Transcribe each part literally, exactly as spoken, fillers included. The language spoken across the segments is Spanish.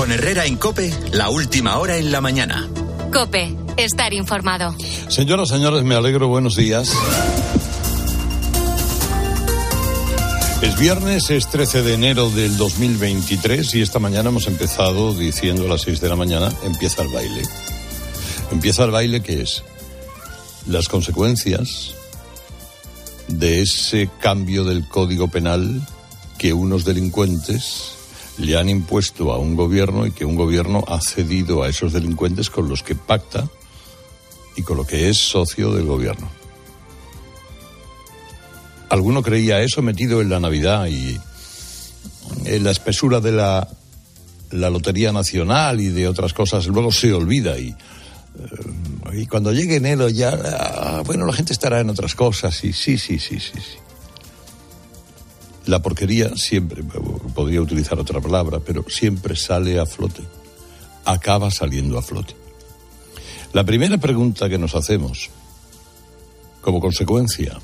Con Herrera en COPE, la última hora en la mañana. COPE, estar informado. Señoras, señores, me alegro, buenos días. Es viernes, es trece de enero del dos mil veintitrés y esta mañana hemos empezado diciendo a las seis de la mañana, empieza el baile. Empieza el baile, ¿qué es? Las consecuencias de ese cambio del Código Penal que unos delincuentes le han impuesto a un gobierno y que un gobierno ha cedido a esos delincuentes con los que pacta y con lo que es socio del gobierno. Alguno creía eso metido en la Navidad y en la espesura de la, la Lotería Nacional y de otras cosas, luego se olvida y, y cuando llegue enero ya, bueno, la gente estará en otras cosas y sí, sí, sí, sí, sí. La porquería siempre, podría utilizar otra palabra, pero siempre sale a flote, acaba saliendo a flote. La primera pregunta que nos hacemos, como consecuencia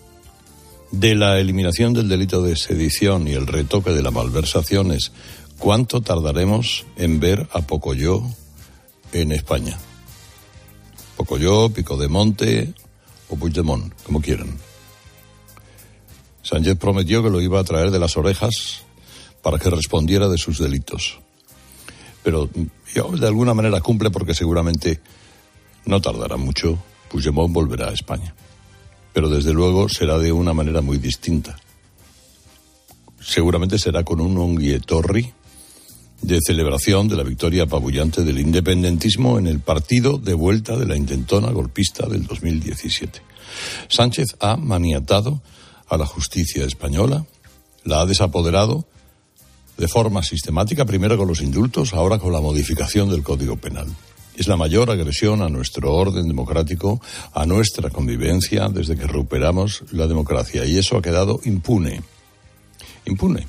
de la eliminación del delito de sedición y el retoque de la malversación, es ¿cuánto tardaremos en ver a Pocoyo en España? Pocoyo, Pico de Monte o Puigdemont, como quieran. Sánchez prometió que lo iba a traer de las orejas para que respondiera de sus delitos. Pero yo, de alguna manera cumple porque seguramente no tardará mucho. Puigdemont volverá a España. Pero desde luego será de una manera muy distinta. Seguramente será con un onguietorri de celebración de la victoria apabullante del independentismo en el partido de vuelta de la intentona golpista del dos mil diecisiete. Sánchez ha maniatado a la justicia española, la ha desapoderado de forma sistemática, primero con los indultos, ahora con la modificación del Código Penal. Es la mayor agresión a nuestro orden democrático, a nuestra convivencia desde que recuperamos la democracia, y eso ha quedado impune. Impune.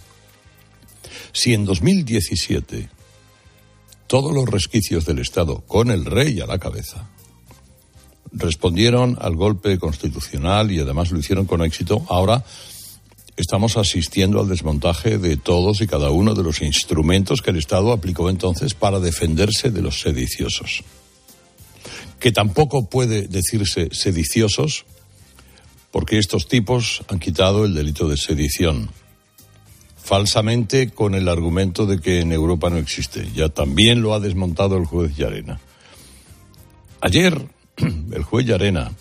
Si en dos mil diecisiete todos los resquicios del Estado, con el rey a la cabeza, respondieron al golpe constitucional y además lo hicieron con éxito, ahora estamos asistiendo al desmontaje de todos y cada uno de los instrumentos que el Estado aplicó entonces para defenderse de los sediciosos. Que tampoco puede decirse sediciosos porque estos tipos han quitado el delito de sedición, falsamente con el argumento de que en Europa no existe. Ya también lo ha desmontado el juez Llarena. Ayer el juez Llarena,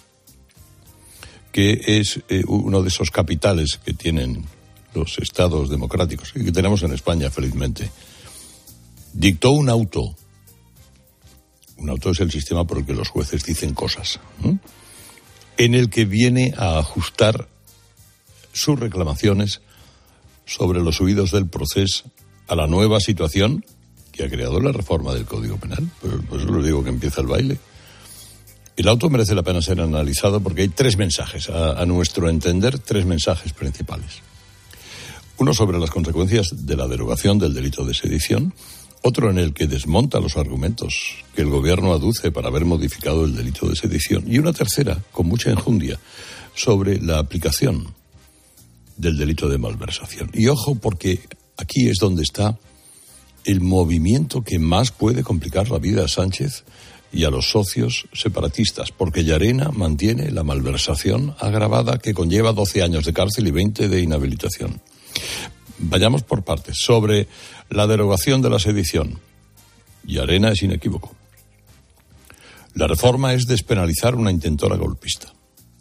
que es eh, uno de esos capitales que tienen los estados democráticos y que tenemos en España, felizmente, dictó un auto. Un auto es el sistema por el que los jueces dicen cosas, ¿eh? En el que viene a ajustar sus reclamaciones sobre los huidos del proceso a la nueva situación que ha creado la reforma del Código Penal. Por, por eso les digo que empieza el baile. El auto merece la pena ser analizado porque hay tres mensajes, a, a nuestro entender, tres mensajes principales. Uno sobre las consecuencias de la derogación del delito de sedición, otro en el que desmonta los argumentos que el gobierno aduce para haber modificado el delito de sedición, y una tercera, con mucha enjundia, sobre la aplicación del delito de malversación. Y ojo, porque aquí es donde está el movimiento que más puede complicar la vida a Sánchez y a los socios separatistas, porque Llarena mantiene la malversación agravada que conlleva doce años de cárcel y veinte de inhabilitación. Vayamos por partes. Sobre la derogación de la sedición, Llarena es inequívoco. La reforma es despenalizar una intentona golpista.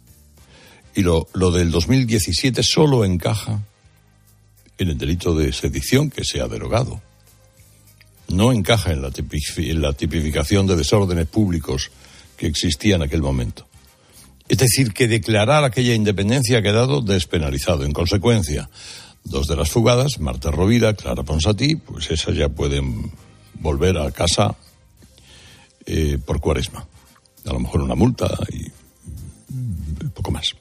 Y lo, lo del dos mil diecisiete solo encaja en el delito de sedición que se ha derogado. No encaja en la, tipifi- en la tipificación de desórdenes públicos que existía en aquel momento. Es decir, que declarar aquella independencia ha quedado despenalizado. En consecuencia, dos de las fugadas, Marta Rovira, Clara Ponsatí, pues esas ya pueden volver a casa eh, por cuaresma. A lo mejor una multa y poco más.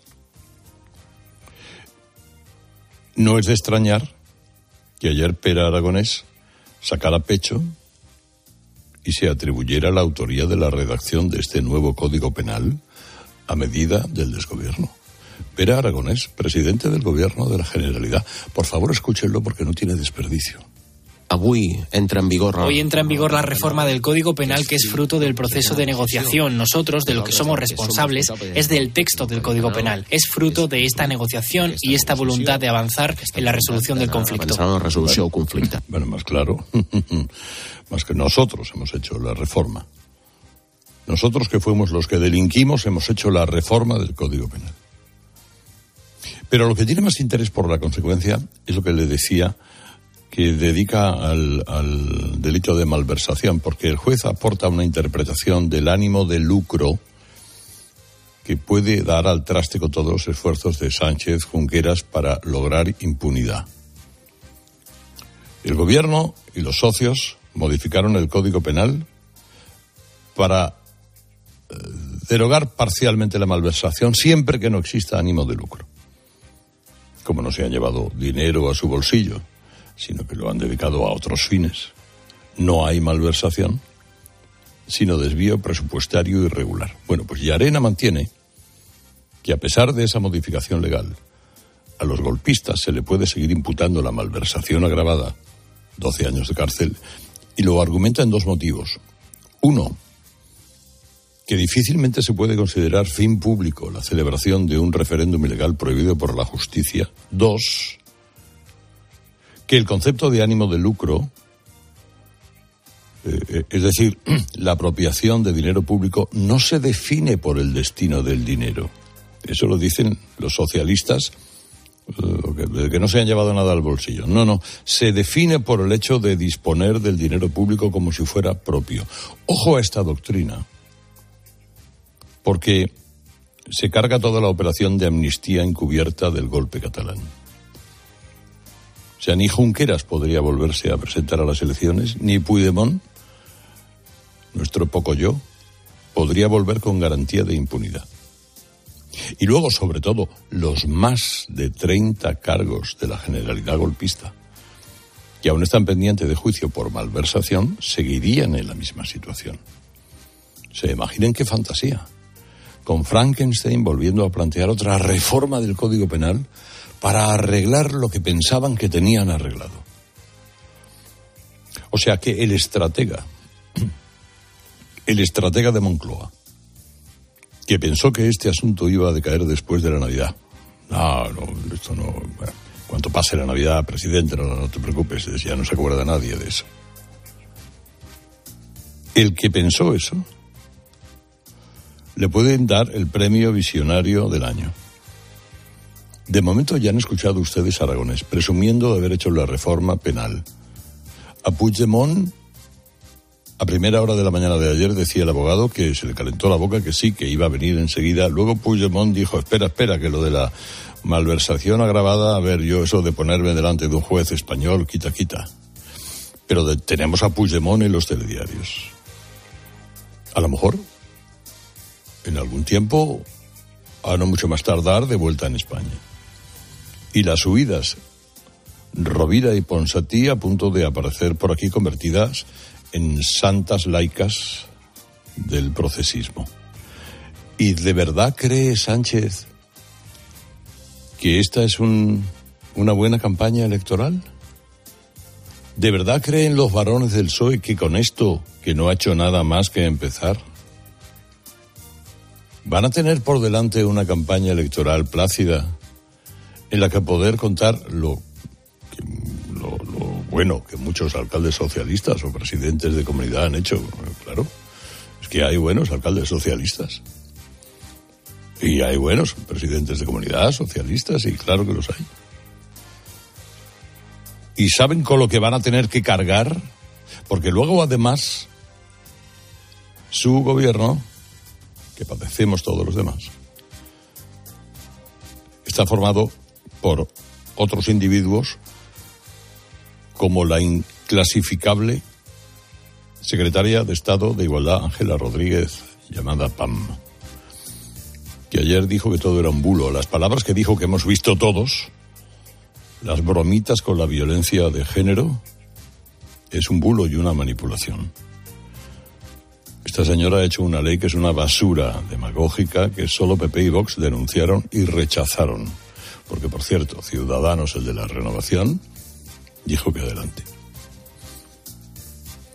No es de extrañar que ayer Pere Aragonés sacara pecho y se atribuyera la autoría de la redacción de este nuevo Código Penal a medida del desgobierno. Pere Aragonés, presidente del Gobierno de la Generalidad. Por favor, escúchenlo porque no tiene desperdicio. Avui entra en vigor... Hoy entra en vigor la reforma del Código Penal, que es fruto del proceso de negociación. Nosotros, de lo que somos responsables, es del texto del Código Penal. Es fruto de esta negociación y esta voluntad de avanzar en la resolución del conflicto. La resolució del conflicte. Bueno, más claro, más que nosotros hemos hecho la reforma. Nosotros, que fuimos los que delinquimos, hemos hecho la reforma del Código Penal. Pero lo que tiene más interés por la consecuencia es lo que le decía, que dedica al, al delito de malversación, porque el juez aporta una interpretación del ánimo de lucro que puede dar al traste con todos los esfuerzos de Sánchez Junqueras para lograr impunidad. El gobierno y los socios modificaron el Código Penal para eh, derogar parcialmente la malversación siempre que no exista ánimo de lucro. Como no se han llevado dinero a su bolsillo, sino que lo han dedicado a otros fines. No hay malversación, sino desvío presupuestario irregular. Bueno, pues Llarena mantiene que a pesar de esa modificación legal, a los golpistas se le puede seguir imputando la malversación agravada, doce años de cárcel, y lo argumenta en dos motivos. Uno, que difícilmente se puede considerar fin público la celebración de un referéndum ilegal prohibido por la justicia. Dos, que el concepto de ánimo de lucro, eh, es decir, la apropiación de dinero público, no se define por el destino del dinero. Eso lo dicen los socialistas, eh, que, que no se han llevado nada al bolsillo. No, no, se define por el hecho de disponer del dinero público como si fuera propio. Ojo a esta doctrina, porque se carga toda la operación de amnistía encubierta del golpe catalán. O sea, ni Junqueras podría volverse a presentar a las elecciones, ni Puigdemont, nuestro poco yo, podría volver con garantía de impunidad. Y luego, sobre todo, los más de treinta cargos de la Generalidad golpista, que aún están pendientes de juicio por malversación, seguirían en la misma situación. Se imaginen qué fantasía. Con Frankenstein volviendo a plantear otra reforma del Código Penal para arreglar lo que pensaban que tenían arreglado. O sea que el estratega, el estratega de Moncloa, que pensó que este asunto iba a decaer después de la Navidad. No, no, esto no... Bueno, cuando pase la Navidad, presidente, no, no te preocupes, ya no se acuerda nadie de eso. El que pensó eso, le pueden dar el premio visionario del año. De momento ya han escuchado ustedes a Aragonés presumiendo de haber hecho la reforma penal. A Puigdemont, a primera hora de la mañana de ayer, decía el abogado que se le calentó la boca, que sí, que iba a venir enseguida. Luego Puigdemont dijo, espera, espera, que lo de la malversación agravada, a ver, yo eso de ponerme delante de un juez español, quita, quita. Pero de, tenemos a Puigdemont en los telediarios. A lo mejor, en algún tiempo, a no mucho más tardar, de vuelta en España. Y las huidas Rovira y Ponsatí a punto de aparecer por aquí convertidas en santas laicas del procesismo. ¿Y de verdad cree Sánchez que esta es un, una buena campaña electoral? ¿De verdad creen los varones del P S O E que con esto, que no ha hecho nada más que empezar, van a tener por delante una campaña electoral plácida en la que poder contar lo, que, lo, lo bueno que muchos alcaldes socialistas o presidentes de comunidad han hecho? Claro, es que hay buenos alcaldes socialistas y hay buenos presidentes de comunidad socialistas, y claro que los hay. Y saben con lo que van a tener que cargar, porque luego además su gobierno, que padecemos todos los demás, está formado por otros individuos como la inclasificable secretaria de Estado de Igualdad, Ángela Rodríguez, llamada P A M, que ayer dijo que todo era un bulo. Las palabras que dijo que hemos visto todos, las bromitas con la violencia de género, es un bulo y una manipulación. Esta señora ha hecho una ley que es una basura demagógica que solo P P y Vox denunciaron y rechazaron. Porque, por cierto, Ciudadanos, el de la Renovación, dijo que adelante.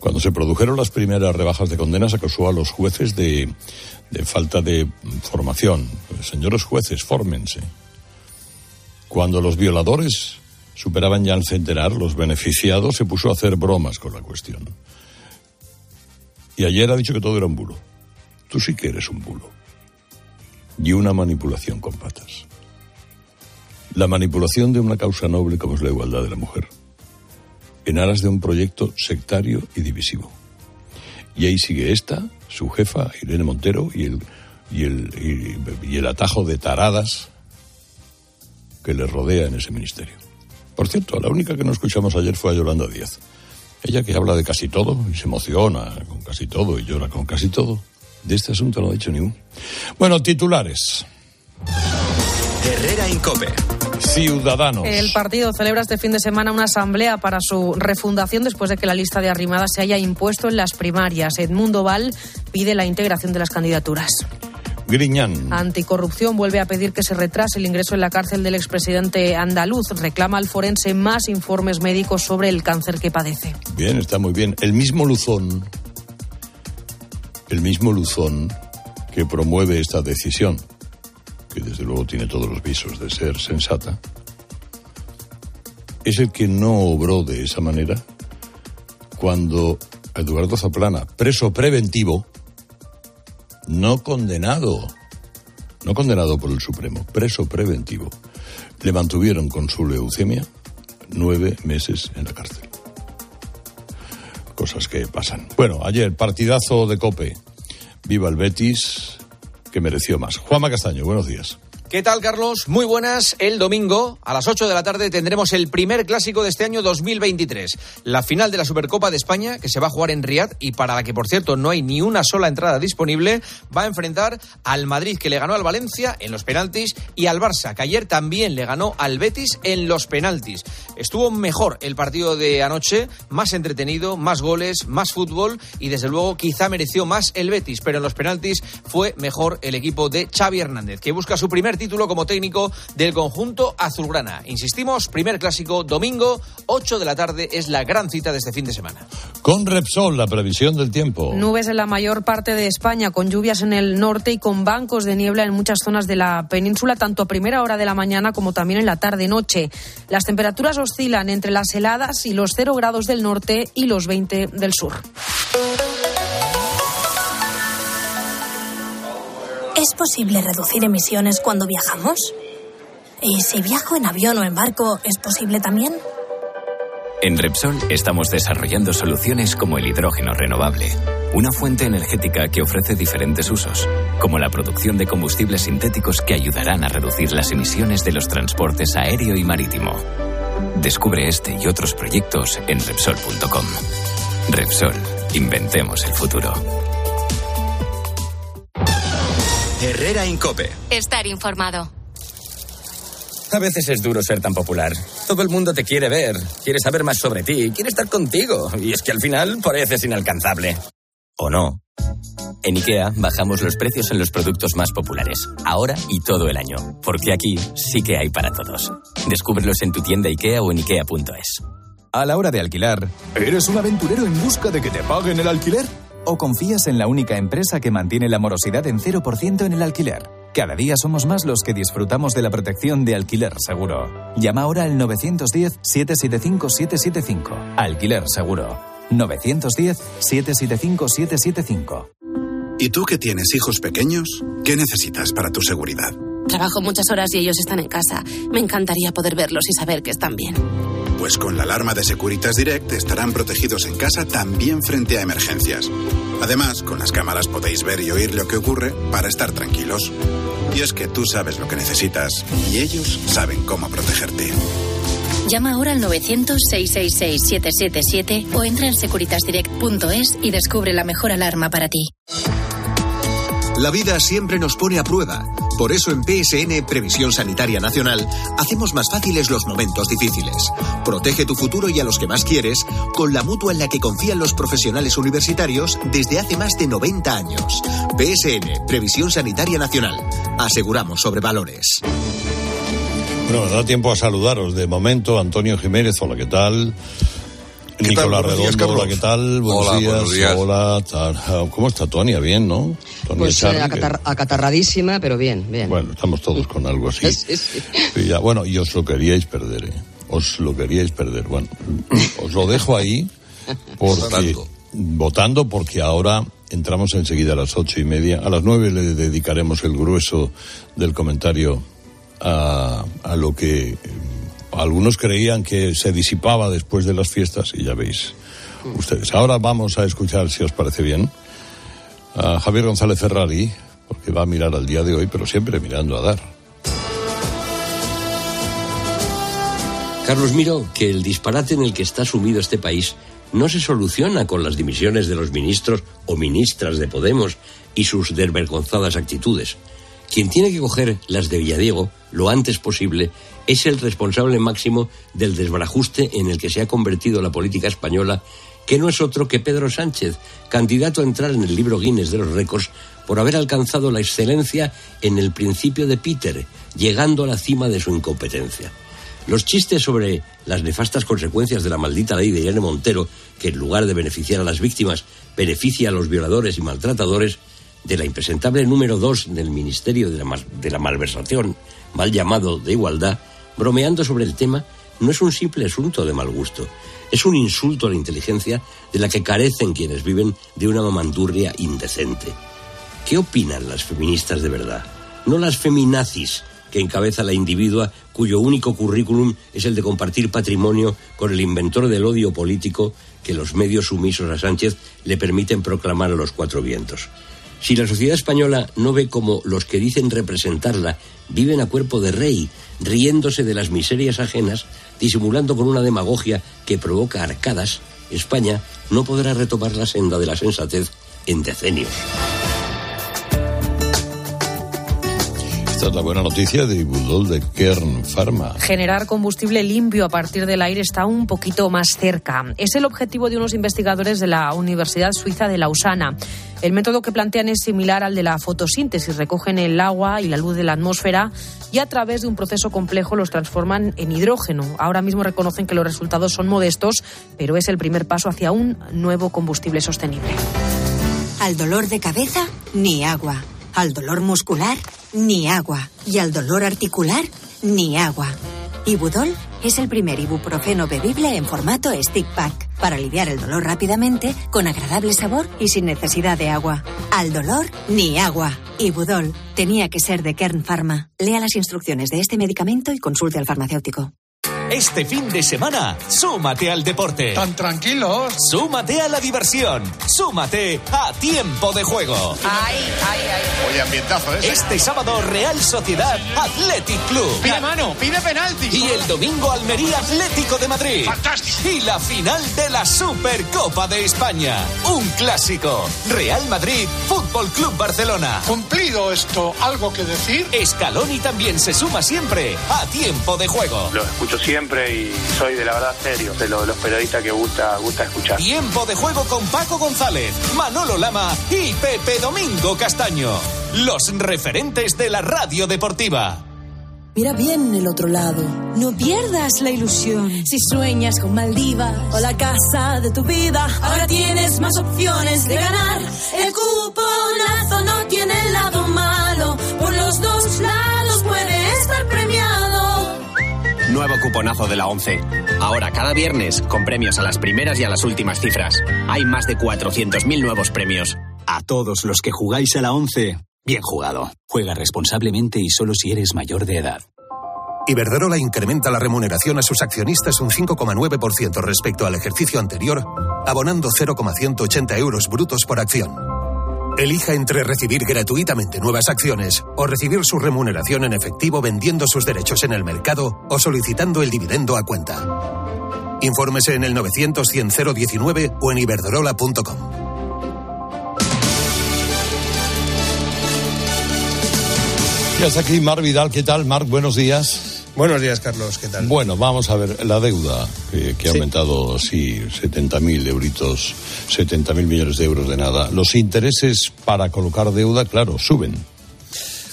Cuando se produjeron las primeras rebajas de condenas, acusó a los jueces de, de falta de formación. Señores jueces, fórmense. Cuando los violadores superaban ya el centenar, los beneficiados, se puso a hacer bromas con la cuestión. Y ayer ha dicho que todo era un bulo. Tú sí que eres un bulo. Y una manipulación con patas. La manipulación de una causa noble como es la igualdad de la mujer, en aras de un proyecto sectario y divisivo. Y ahí sigue esta, su jefa, Irene Montero, y el, y el, y, y el atajo de taradas que le rodea en ese ministerio. Por cierto, la única que no escuchamos ayer fue a Yolanda Díaz. Ella que habla de casi todo y se emociona con casi todo y llora con casi todo. De este asunto no ha dicho ni un. Bueno, titulares. Herrera Incope. Ciudadanos. El partido celebra este fin de semana una asamblea para su refundación después de que la lista de arrimadas se haya impuesto en las primarias. Edmundo Val pide la integración de las candidaturas. Griñán. Anticorrupción vuelve a pedir que se retrase el ingreso en la cárcel del expresidente andaluz. Reclama al forense más informes médicos sobre el cáncer que padece. Bien, está muy bien. El mismo Luzón, el mismo Luzón que promueve esta decisión, que desde luego tiene todos los visos de ser sensata, es el que no obró de esa manera cuando Eduardo Zaplana, preso preventivo, no condenado, no condenado por el Supremo, preso preventivo, le mantuvieron con su leucemia nueve meses en la cárcel. Cosas que pasan. Bueno, ayer, partidazo de COPE. Viva el Betis, que mereció más. Juanma Castaño, buenos días. ¿Qué tal, Carlos? Muy buenas. El domingo, a las ocho de la tarde, tendremos el primer clásico de este año dos mil veintitrés. La final de la Supercopa de España, que se va a jugar en Riad y para la que, por cierto, no hay ni una sola entrada disponible, va a enfrentar al Madrid, que le ganó al Valencia en los penaltis, y al Barça, que ayer también le ganó al Betis en los penaltis. Estuvo mejor el partido de anoche, más entretenido, más goles, más fútbol y, desde luego, quizá mereció más el Betis, pero en los penaltis fue mejor el equipo de Xavi Hernández, que busca su primer título como técnico del conjunto azulgrana. Insistimos, primer clásico, domingo, ocho de la tarde, es la gran cita de este fin de semana. Con Repsol, la previsión del tiempo. Nubes en la mayor parte de España, con lluvias en el norte y con bancos de niebla en muchas zonas de la península, tanto a primera hora de la mañana como también en la tarde-noche. Las temperaturas oscilan entre las heladas y los cero grados del norte y los veinte del sur. ¿Es posible reducir emisiones cuando viajamos? ¿Y si viajo en avión o en barco, es posible también? En Repsol estamos desarrollando soluciones como el hidrógeno renovable, una fuente energética que ofrece diferentes usos, como la producción de combustibles sintéticos que ayudarán a reducir las emisiones de los transportes aéreo y marítimo. Descubre este y otros proyectos en Repsol punto com. Repsol, inventemos el futuro. Herrera Incope. Estar informado. A veces es duro ser tan popular. Todo el mundo te quiere ver, quiere saber más sobre ti, quiere estar contigo. Y es que al final pareces inalcanzable. ¿O no? En IKEA bajamos los precios en los productos más populares, ahora y todo el año. Porque aquí sí que hay para todos. Descúbrelos en tu tienda IKEA o en ikea punto es. A la hora de alquilar, ¿eres un aventurero en busca de que te paguen el alquiler? ¿O confías en la única empresa que mantiene la morosidad en cero por ciento en el alquiler? Cada día somos más los que disfrutamos de la protección de Alquiler Seguro. Llama ahora al nueve uno cero, siete siete cinco, siete siete cinco. Alquiler Seguro. nueve uno cero, siete siete cinco, siete siete cinco. ¿Y tú que tienes hijos pequeños? ¿Qué necesitas para tu seguridad? Trabajo muchas horas y ellos están en casa. Me encantaría poder verlos y saber que están bien. Pues con la alarma de Securitas Direct estarán protegidos en casa también frente a emergencias. Además, con las cámaras podéis ver y oír lo que ocurre para estar tranquilos. Y es que tú sabes lo que necesitas y ellos saben cómo protegerte. Llama ahora al nueve cero cero, seis seis seis, siete siete siete o entra en securitas direct punto es y descubre la mejor alarma para ti. La vida siempre nos pone a prueba. Por eso en P S N Previsión Sanitaria Nacional hacemos más fáciles los momentos difíciles. Protege tu futuro y a los que más quieres con la mutua en la que confían los profesionales universitarios desde hace más de noventa años. P S N Previsión Sanitaria Nacional. Aseguramos sobre valores. Bueno, me da tiempo a saludaros. De momento, Antonio Jiménez, hola, ¿qué tal? Nicolás Redondo, hola, ¿qué tal? Buenos, hola, días. buenos días. Hola, tal. ¿Cómo está Tonia? Bien, ¿no? Tonia pues Charri, eh, acatar- que... acatarradísima, pero bien, bien. Bueno, estamos todos con algo así. Sí, sí. Y ya, bueno, y os lo queríais perder, ¿eh? Os lo queríais perder. Bueno, os lo dejo ahí porque... Votando. Votando porque ahora entramos enseguida a las ocho y media. A las nueve le dedicaremos el grueso del comentario a, a lo que eh, algunos creían que se disipaba después de las fiestas y ya veis ustedes. Ahora vamos a escuchar, si os parece bien, a Javier González Ferrari, porque va a mirar al día de hoy, pero siempre mirando a dar. Carlos, miro que el disparate en el que está sumido este país no se soluciona con las dimisiones de los ministros o ministras de Podemos y sus desvergonzadas actitudes. Quien tiene que coger las de Villadiego lo antes posible es el responsable máximo del desbarajuste en el que se ha convertido la política española, que no es otro que Pedro Sánchez, candidato a entrar en el libro Guinness de los récords por haber alcanzado la excelencia en el principio de Peter, llegando a la cima de su incompetencia. Los chistes sobre las nefastas consecuencias de la maldita ley de Irene Montero, que en lugar de beneficiar a las víctimas, beneficia a los violadores y maltratadores, de la impresentable número dos del Ministerio de la, Mal- de la Malversación, mal llamado de Igualdad, bromeando sobre el tema, no es un simple asunto de mal gusto. Es un insulto a la inteligencia de la que carecen quienes viven de una mamandurria indecente. ¿Qué opinan las feministas de verdad? No las feminazis, que encabeza la individua cuyo único currículum es el de compartir patrimonio con el inventor del odio político que los medios sumisos a Sánchez le permiten proclamar a los cuatro vientos. Si la sociedad española no ve cómo los que dicen representarla viven a cuerpo de rey, riéndose de las miserias ajenas, disimulando con una demagogia que provoca arcadas, España no podrá retomar la senda de la sensatez en decenios. Esta es la buena noticia de Ibudol de Kern Pharma. Generar combustible limpio a partir del aire está un poquito más cerca. Es el objetivo de unos investigadores de la Universidad Suiza de Lausana. El método que plantean es similar al de la fotosíntesis. Recogen el agua y la luz de la atmósfera y a través de un proceso complejo los transforman en hidrógeno. Ahora mismo reconocen que los resultados son modestos, pero es el primer paso hacia un nuevo combustible sostenible. Al dolor de cabeza, ni agua. Al dolor muscular, ni agua. Y al dolor articular, ni agua. Ibudol es el primer ibuprofeno bebible en formato stick pack para aliviar el dolor rápidamente, con agradable sabor y sin necesidad de agua. Al dolor, ni agua. Ibudol tenía que ser de Kern Pharma. Lea las instrucciones de este medicamento y consulte al farmacéutico. Este fin de semana, súmate al deporte. ¿Tan tranquilos? Súmate a la diversión. Súmate a Tiempo de Juego. Ay, ay, ay. Oye, ambientazo ese. Este sábado, Real Sociedad Athletic Club. Pide mano, pide penalti. Y el domingo, Almería Atlético de Madrid. Fantástico. Y la final de la Supercopa de España. Un clásico. Real Madrid, Fútbol Club Barcelona. Cumplido esto, ¿algo que decir? Scaloni también se suma siempre a Tiempo de Juego. Lo escucho siempre y soy de la verdad serio, de los, los periodistas que gusta, gusta escuchar. Tiempo de Juego con Paco González, Manolo Lama y Pepe Domingo Castaño. Los referentes de la radio deportiva. Mira bien el otro lado, no pierdas la ilusión. Si sueñas con Maldivas o la casa de tu vida, ahora tienes más opciones de ganar. El cuponazo no tiene el lado malo, por los dos lados puede estar premiado. Nuevo cuponazo de la ONCE. Ahora, cada viernes, con premios a las primeras y a las últimas cifras. Hay más de cuatrocientos mil nuevos premios. A todos los que jugáis a la ONCE, bien jugado. Juega responsablemente y solo si eres mayor de edad. Iberdrola incrementa la remuneración a sus accionistas un cinco coma nueve por ciento respecto al ejercicio anterior, abonando cero coma ciento ochenta euros brutos por acción. Elija entre recibir gratuitamente nuevas acciones o recibir su remuneración en efectivo vendiendo sus derechos en el mercado o solicitando el dividendo a cuenta. Infórmese en el novecientos cien cero diecinueve o en iberdrola punto com. Ya está aquí Marc Vidal. ¿Qué tal, Marc? Buenos días. Buenos días, Carlos. ¿Qué tal? Bueno, vamos a ver la deuda, que, que ha sí. aumentado, sí, setenta mil euritos, setenta mil millones de euros de nada. Los intereses para colocar deuda, claro, suben.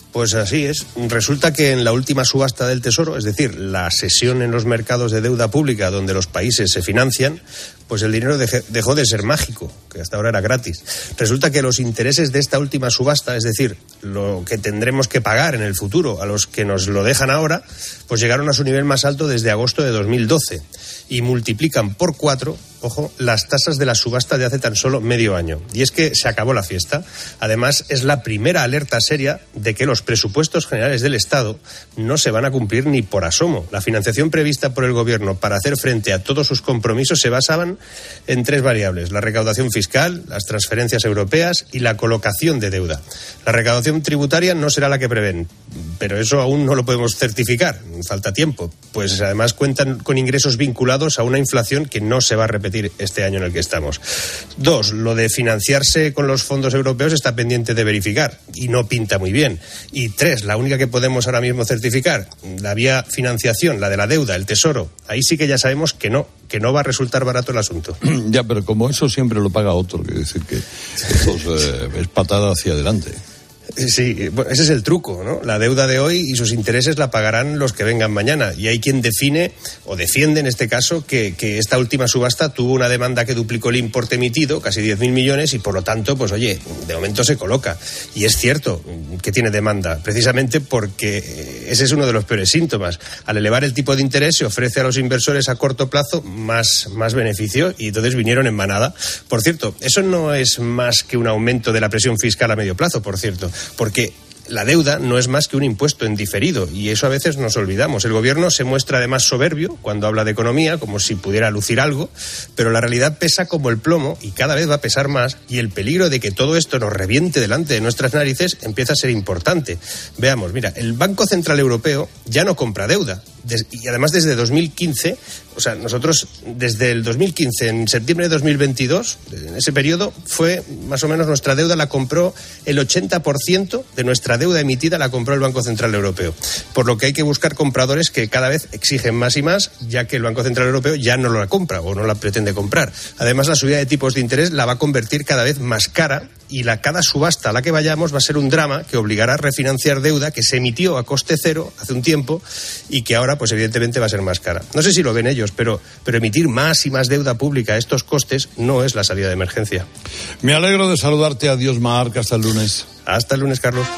Pues así es. Resulta que en la última subasta del Tesoro, es decir, la sesión en los mercados de deuda pública donde los países se financian, pues el dinero deje, dejó de ser mágico, que hasta ahora era gratis. Resulta que los intereses de esta última subasta, es decir, lo que tendremos que pagar en el futuro a los que nos lo dejan ahora, pues llegaron a su nivel más alto desde agosto de dos mil doce y multiplican por cuatro, ojo, las tasas de la subasta de hace tan solo medio año. Y es que se acabó la fiesta. Además, es la primera alerta seria de que los presupuestos generales del Estado no se van a cumplir ni por asomo. La financiación prevista por el Gobierno para hacer frente a todos sus compromisos se basaban en tres variables: la recaudación fiscal, las transferencias europeas y la colocación de deuda. La recaudación tributaria no será la que prevén, pero eso aún no lo podemos certificar, falta tiempo, pues además cuentan con ingresos vinculados a una inflación que no se va a repetir este año en el que estamos. Dos, lo de financiarse con los fondos europeos está pendiente de verificar y no pinta muy bien. Y tres, la única que podemos ahora mismo certificar, la vía financiación, la de la deuda, el Tesoro, ahí sí que ya sabemos que no, que no va a resultar barato el asunto. Ya, pero como eso siempre lo paga otro, quiere decir que eso es, eh, es patada hacia adelante. Sí, ese es el truco, ¿no? La deuda de hoy y sus intereses la pagarán los que vengan mañana. Y hay quien define, o defiende en este caso, que, que esta última subasta tuvo una demanda que duplicó el importe emitido, casi diez mil millones, y por lo tanto, pues oye, de momento se coloca. Y es cierto que tiene demanda, precisamente porque ese es uno de los peores síntomas. Al elevar el tipo de interés se ofrece a los inversores a corto plazo más, más beneficio, y entonces vinieron en manada. Por cierto, eso no es más que un aumento de la presión fiscal a medio plazo, por cierto. Porque la deuda no es más que un impuesto en diferido, y eso a veces nos olvidamos. El Gobierno se muestra además soberbio cuando habla de economía, como si pudiera lucir algo, pero la realidad pesa como el plomo y cada vez va a pesar más, y el peligro de que todo esto nos reviente delante de nuestras narices empieza a ser importante. Veamos, mira, el Banco Central Europeo ya no compra deuda, y además desde dos mil quince, o sea, nosotros desde el dos mil quince, en septiembre de dos mil veintidós, en ese periodo fue más o menos nuestra deuda la compró el ochenta por ciento de nuestra deuda emitida la compró el Banco Central Europeo, por lo que hay que buscar compradores que cada vez exigen más y más, ya que el Banco Central Europeo ya no la compra o no la pretende comprar. Además, la subida de tipos de interés la va a convertir cada vez más cara, y la cada subasta a la que vayamos va a ser un drama que obligará a refinanciar deuda que se emitió a coste cero hace un tiempo y que ahora pues evidentemente va a ser más cara. No sé si lo ven ellos, pero, pero emitir más y más deuda pública a estos costes no es la salida de emergencia. Me alegro de saludarte. Adiós, Marc. Hasta el lunes. Hasta el lunes, Carlos.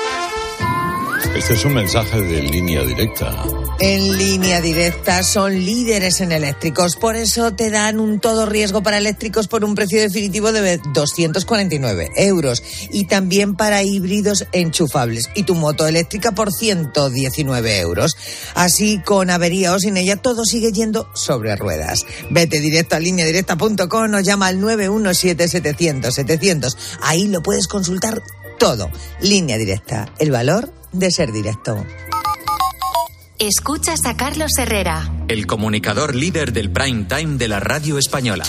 Este es un mensaje de Línea Directa. En Línea Directa son líderes en eléctricos, por eso te dan un todo riesgo para eléctricos por un precio definitivo de doscientos cuarenta y nueve euros, y también para híbridos enchufables, y tu moto eléctrica por ciento diecinueve euros. Así, con avería o sin ella, todo sigue yendo sobre ruedas. Vete directo a línea directa punto com o llama al nueve uno siete setecientos setecientos. Ahí lo puedes consultar todo. Línea Directa, el valor de ser directo. Escuchas a Carlos Herrera, el comunicador líder del prime time de la radio española.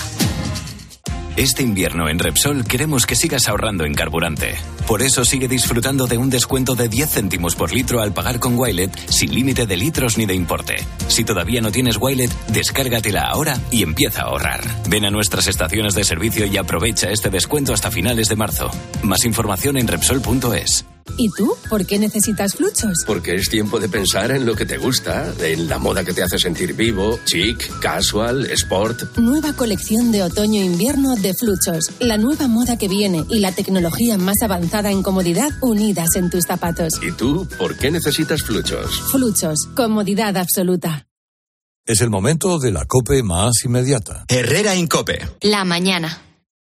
Este invierno en Repsol queremos que sigas ahorrando en carburante. Por eso sigue disfrutando de un descuento de diez céntimos por litro al pagar con Wilet, sin límite de litros ni de importe. Si todavía no tienes Wilet, descárgatela ahora y empieza a ahorrar. Ven a nuestras estaciones de servicio y aprovecha este descuento hasta finales de marzo. Más información en Repsol punto es. ¿Y tú? ¿Por qué necesitas Fluchos? Porque es tiempo de pensar en lo que te gusta, en la moda que te hace sentir vivo, chic, casual, sport. Nueva colección de otoño-invierno de Fluchos. La nueva moda que viene y la tecnología más avanzada en comodidad unidas en tus zapatos. ¿Y tú? ¿Por qué necesitas Fluchos? Fluchos. Comodidad absoluta. Es el momento de la COPE más inmediata. Herrera en COPE. La mañana.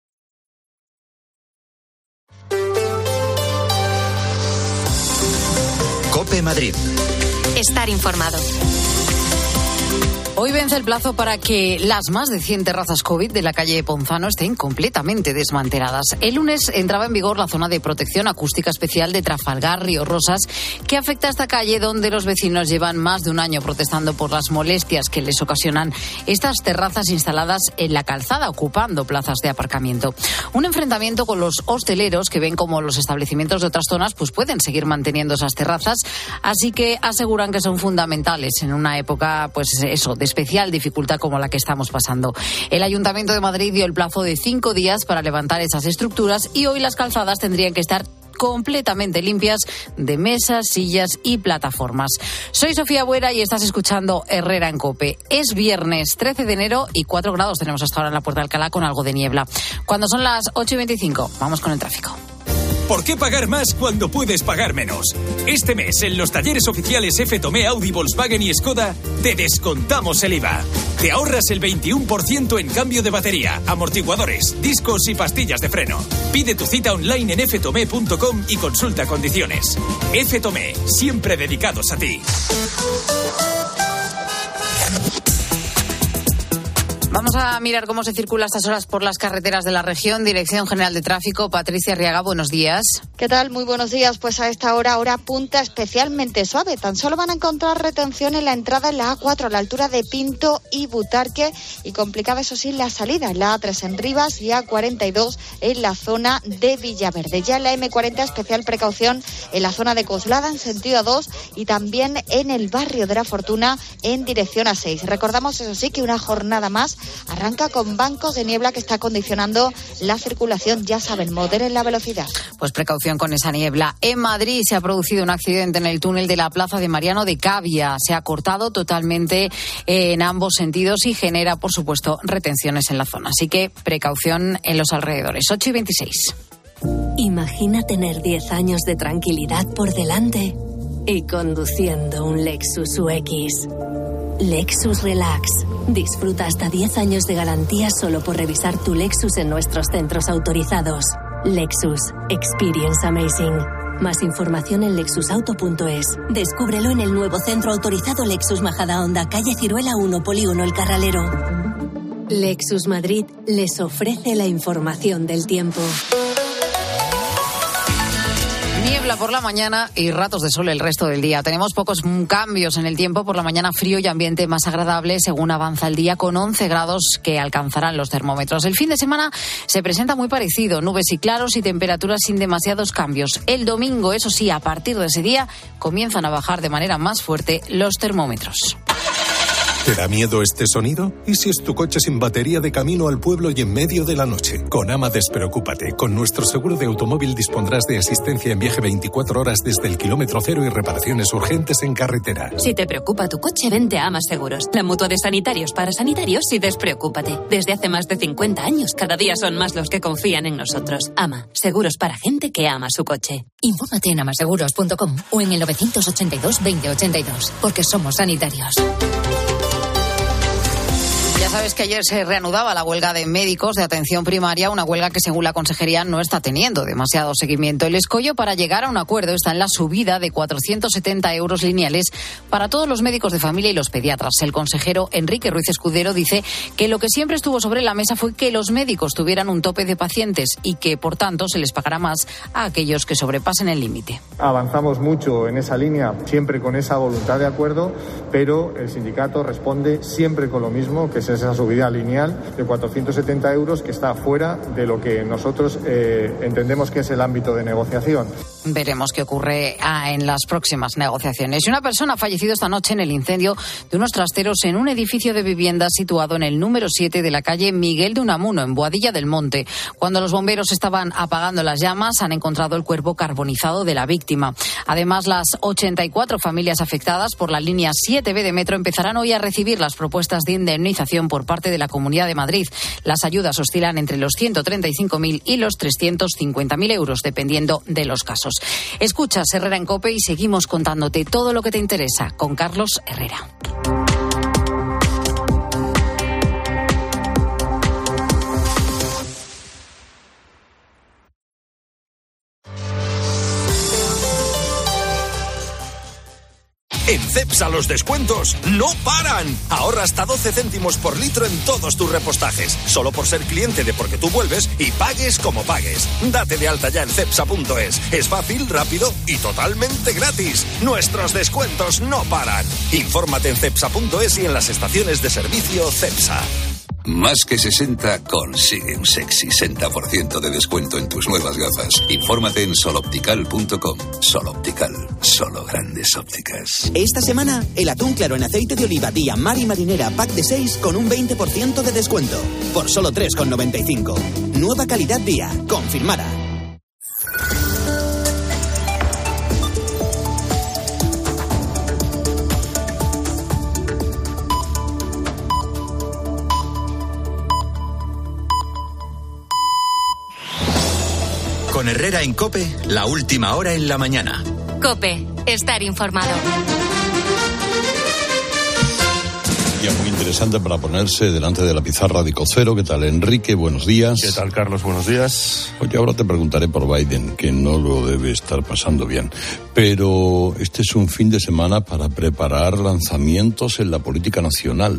COPE Madrid. Estar informado. Hoy vence el plazo para que las más de cien terrazas COVID de la calle Ponzano estén completamente desmanteladas. El lunes entraba en vigor la zona de protección acústica especial de Trafalgar Río Rosas, que afecta a esta calle donde los vecinos llevan más de un año protestando por las molestias que les ocasionan estas terrazas instaladas en la calzada, ocupando plazas de aparcamiento. Un enfrentamiento con los hosteleros, que ven como los establecimientos de otras zonas pues pueden seguir manteniendo esas terrazas, así que aseguran que son fundamentales en una época, pues eso, de especial dificultad como la que estamos pasando. El Ayuntamiento de Madrid dio el plazo de cinco días para levantar esas estructuras y hoy las calzadas tendrían que estar completamente limpias de mesas, sillas y plataformas. Soy Sofía Buera y estás escuchando Herrera en COPE. Es viernes trece de enero y cuatro grados tenemos hasta ahora en la Puerta de Alcalá con algo de niebla. Cuando son las ocho y veinticinco, vamos con el tráfico. ¿Por qué pagar más cuando puedes pagar menos? Este mes, en los talleres oficiales F. Tomé, Audi, Volkswagen y Skoda, te descontamos el I V A. Te ahorras el veintiuno por ciento en cambio de batería, amortiguadores, discos y pastillas de freno. Pide tu cita online en f tomé punto com y consulta condiciones. F. Tomé, siempre dedicados a ti. Vamos a mirar cómo se circula a estas horas por las carreteras de la región. Dirección General de Tráfico, Patricia Arriaga, buenos días. ¿Qué tal? Muy buenos días. Pues a esta hora, hora punta especialmente suave. Tan solo van a encontrar retención en la entrada en la A cuatro, a la altura de Pinto y Butarque, y complicada, eso sí, la salida en la A tres en Rivas y A cuarenta y dos en la zona de Villaverde. Ya en la eme cuarenta, especial precaución en la zona de Coslada en sentido A dos y también en el barrio de la Fortuna en dirección A seis. Recordamos, eso sí, que una jornada más arranca con bancos de niebla que está condicionando la circulación. Ya saben, moderen la velocidad. Pues precaución con esa niebla. En Madrid se ha producido un accidente en el túnel de la Plaza de Mariano de Cavia. Se ha cortado totalmente en ambos sentidos y genera, por supuesto, retenciones en la zona. Así que precaución en los alrededores. ocho y veintiséis. Imagina tener diez años de tranquilidad por delante y conduciendo un Lexus U X. Lexus Relax. Disfruta hasta diez años de garantía solo por revisar tu Lexus en nuestros centros autorizados. Lexus. Experience amazing. Más información en lexus auto punto es. Descúbrelo en el nuevo centro autorizado Lexus Majadahonda, calle Ciruela uno, Polígono El Carralero. Lexus Madrid les ofrece la información del tiempo. Niebla por la mañana y ratos de sol el resto del día. Tenemos pocos cambios en el tiempo. Por la mañana frío y ambiente más agradable según avanza el día, con once grados que alcanzarán los termómetros. El fin de semana se presenta muy parecido. Nubes y claros y temperaturas sin demasiados cambios. El domingo, eso sí, a partir de ese día comienzan a bajar de manera más fuerte los termómetros. ¿Te da miedo este sonido? ¿Y si es tu coche sin batería de camino al pueblo y en medio de la noche? Con Ama despreocúpate. Con nuestro seguro de automóvil dispondrás de asistencia en viaje veinticuatro horas desde el kilómetro cero y reparaciones urgentes en carretera. Si te preocupa tu coche, vente a Ama Seguros, la mutua de sanitarios para sanitarios, y despreocúpate. Desde hace más de cincuenta años, cada día son más los que confían en nosotros. Ama, seguros para gente que ama su coche. Infórmate en amaseguros punto com o en el novecientos ochenta y dos veinte ochenta y dos, porque somos sanitarios. Ya sabes que ayer se reanudaba la huelga de médicos de atención primaria, una huelga que según la consejería no está teniendo demasiado seguimiento. El escollo para llegar a un acuerdo está en la subida de cuatrocientos setenta euros lineales para todos los médicos de familia y los pediatras. El consejero Enrique Ruiz Escudero dice que lo que siempre estuvo sobre la mesa fue que los médicos tuvieran un tope de pacientes y que, por tanto, se les pagará más a aquellos que sobrepasen el límite. Avanzamos mucho en esa línea, siempre con esa voluntad de acuerdo, pero el sindicato responde siempre con lo mismo, que es esa subida lineal de cuatrocientos setenta euros, que está fuera de lo que nosotros eh, entendemos que es el ámbito de negociación. Veremos qué ocurre ah, en las próximas negociaciones. Y una persona ha fallecido esta noche en el incendio de unos trasteros en un edificio de viviendas situado en el número siete de la calle Miguel de Unamuno, en Boadilla del Monte. Cuando los bomberos estaban apagando las llamas, han encontrado el cuerpo carbonizado de la víctima. Además, las ochenta y cuatro familias afectadas por la línea siete be de metro empezarán hoy a recibir las propuestas de indemnización por parte de la Comunidad de Madrid. Las ayudas oscilan entre los ciento treinta y cinco mil y los trescientos cincuenta mil euros, dependiendo de los casos. Escuchas Herrera en COPE y seguimos contándote todo lo que te interesa con Carlos Herrera. En Cepsa los descuentos no paran. Ahorra hasta doce céntimos por litro en todos tus repostajes. Solo por ser cliente de Porque Tú Vuelves y pagues como pagues. Date de alta ya en cepsa punto es. Es fácil, rápido y totalmente gratis. Nuestros descuentos no paran. Infórmate en cepsa punto es y en las estaciones de servicio Cepsa. Más que sesenta consigue un sexy sesenta por ciento de descuento en tus nuevas gafas. Infórmate en sol optical punto com. Sol Optical, solo grandes ópticas. Esta semana, el atún claro en aceite de oliva Día Mar y Marinera pack de seis con un veinte por ciento de descuento. Por solo tres con noventa y cinco. Nueva calidad Día, confirmada. Con Herrera en COPE, la última hora en la mañana. COPE, estar informado. Ya muy interesante para ponerse delante de la pizarra de Cocero. ¿Qué tal, Enrique? Buenos días. ¿Qué tal, Carlos? Buenos días. Oye, ahora te preguntaré por Biden, que no lo debe estar pasando bien. Pero este es un fin de semana para preparar lanzamientos en la política nacional.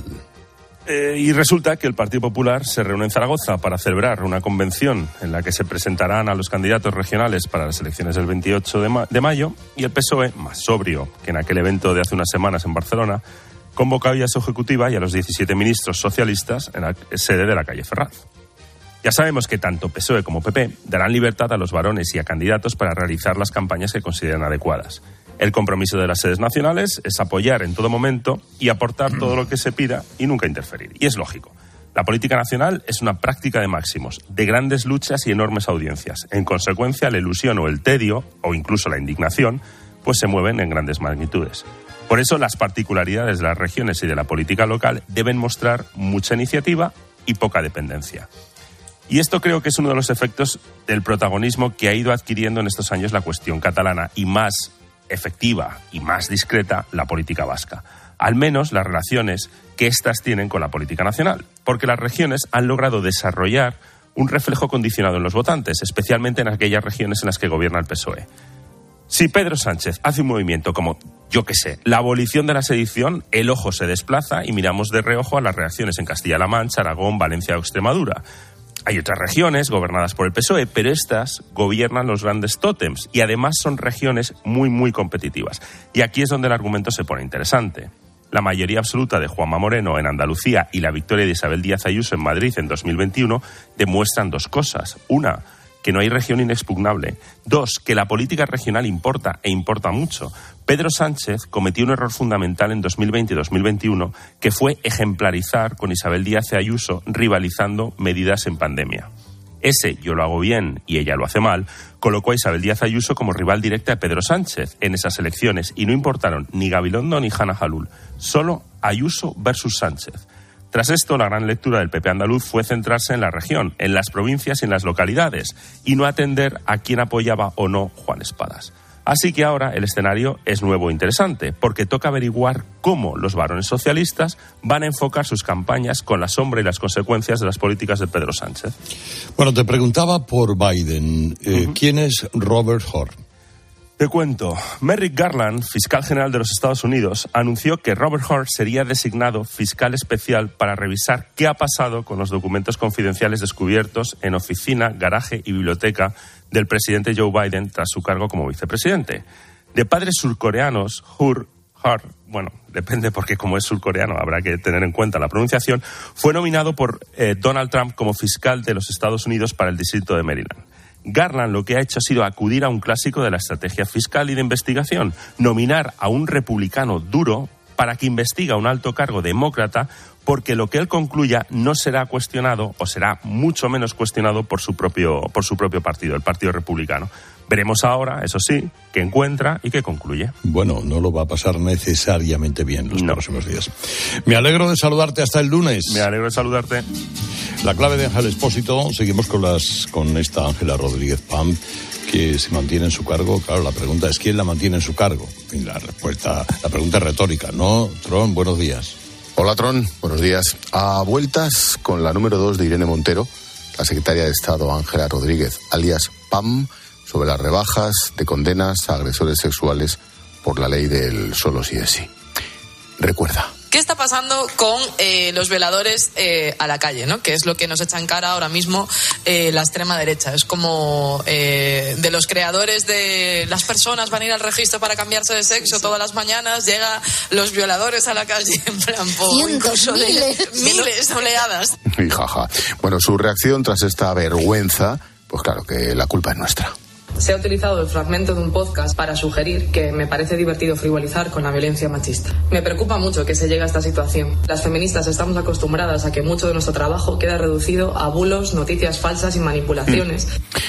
Eh, y resulta que el Partido Popular se reúne en Zaragoza para celebrar una convención en la que se presentarán a los candidatos regionales para las elecciones del veintiocho de, ma- de mayo, y el P S O E, más sobrio que en aquel evento de hace unas semanas en Barcelona, convoca hoy a su ejecutiva y a los diecisiete ministros socialistas en la sede de la calle Ferraz. Ya sabemos que tanto P S O E como P P darán libertad a los varones y a candidatos para realizar las campañas que consideren adecuadas. El compromiso de las sedes nacionales es apoyar en todo momento y aportar todo lo que se pida y nunca interferir. Y es lógico. La política nacional es una práctica de máximos, de grandes luchas y enormes audiencias. En consecuencia, la ilusión o el tedio, o incluso la indignación, pues se mueven en grandes magnitudes. Por eso, las particularidades de las regiones y de la política local deben mostrar mucha iniciativa y poca dependencia. Y esto creo que es uno de los efectos del protagonismo que ha ido adquiriendo en estos años la cuestión catalana, y más efectiva y más discreta la política vasca. Al menos las relaciones que éstas tienen con la política nacional, porque las regiones han logrado desarrollar un reflejo condicionado en los votantes, especialmente en aquellas regiones en las que gobierna el P S O E. Si Pedro Sánchez hace un movimiento como, yo qué sé, la abolición de la sedición, el ojo se desplaza y miramos de reojo a las reacciones en Castilla-La Mancha, Aragón, Valencia o Extremadura. Hay otras regiones gobernadas por el P S O E, pero estas gobiernan los grandes tótems y además son regiones muy, muy competitivas. Y aquí es donde el argumento se pone interesante. La mayoría absoluta de Juanma Moreno en Andalucía y la victoria de Isabel Díaz Ayuso en Madrid en dos mil veintiuno demuestran dos cosas. Una, que no hay región inexpugnable. Dos, que la política regional importa, e importa mucho. Pedro Sánchez cometió un error fundamental en dos mil veinte y dos mil veintiuno, que fue ejemplarizar con Isabel Díaz Ayuso rivalizando medidas en pandemia. Ese yo lo hago bien y ella lo hace mal, colocó a Isabel Díaz Ayuso como rival directa de Pedro Sánchez en esas elecciones, y no importaron ni Gabilondo ni Hanna Jalul, solo Ayuso versus Sánchez. Tras esto, la gran lectura del P P andaluz fue centrarse en la región, en las provincias y en las localidades, y no atender a quién apoyaba o no Juan Espadas. Así que ahora el escenario es nuevo e interesante, porque toca averiguar cómo los varones socialistas van a enfocar sus campañas con la sombra y las consecuencias de las políticas de Pedro Sánchez. Bueno, te preguntaba por Biden. Eh, uh-huh. ¿Quién es Robert Hur? Te cuento. Merrick Garland, fiscal general de los Estados Unidos, anunció que Robert Hur sería designado fiscal especial para revisar qué ha pasado con los documentos confidenciales descubiertos en oficina, garaje y biblioteca del presidente Joe Biden tras su cargo como vicepresidente. De padres surcoreanos, Hur, Hur, bueno, depende porque como es surcoreano habrá que tener en cuenta la pronunciación, fue nominado por eh, Donald Trump como fiscal de los Estados Unidos para el distrito de Maryland. Garland lo que ha hecho ha sido acudir a un clásico de la estrategia fiscal y de investigación, nominar a un republicano duro para que investigue a un alto cargo demócrata, porque lo que él concluya no será cuestionado, o será mucho menos cuestionado por su propio, por su propio partido, el Partido Republicano. Veremos ahora, eso sí, qué encuentra y qué concluye. Bueno, no lo va a pasar necesariamente bien los no. próximos días. Me alegro de saludarte hasta el lunes. Me alegro de saludarte. La clave de Ángel Expósito, seguimos con las con esta Ángela Rodríguez Pam, que se mantiene en su cargo. Claro, la pregunta es ¿quién la mantiene en su cargo? Y la respuesta, la pregunta es retórica, ¿no? Tron, buenos días. Hola, Tron, buenos días. A vueltas con la número dos de Irene Montero, la secretaria de Estado Ángela Rodríguez, alias Pam, sobre las rebajas de condenas a agresores sexuales por la ley del solo sí es sí. Recuerda. ¿Qué está pasando con eh, los violadores eh, a la calle, ¿no? Que es lo que nos echa en cara ahora mismo eh, la extrema derecha. Es como eh, de los creadores de las personas van a ir al registro para cambiarse de sexo todas las mañanas, llega los violadores a la calle en plan por cientos, miles, de, miles de oleadas. Y jaja. Bueno, su reacción tras esta vergüenza, pues claro que la culpa es nuestra. Se ha utilizado el fragmento de un podcast para sugerir que me parece divertido frivolizar con la violencia machista. Me preocupa mucho que se llegue a esta situación. Las feministas estamos acostumbradas a que mucho de nuestro trabajo queda reducido a bulos, noticias falsas y manipulaciones.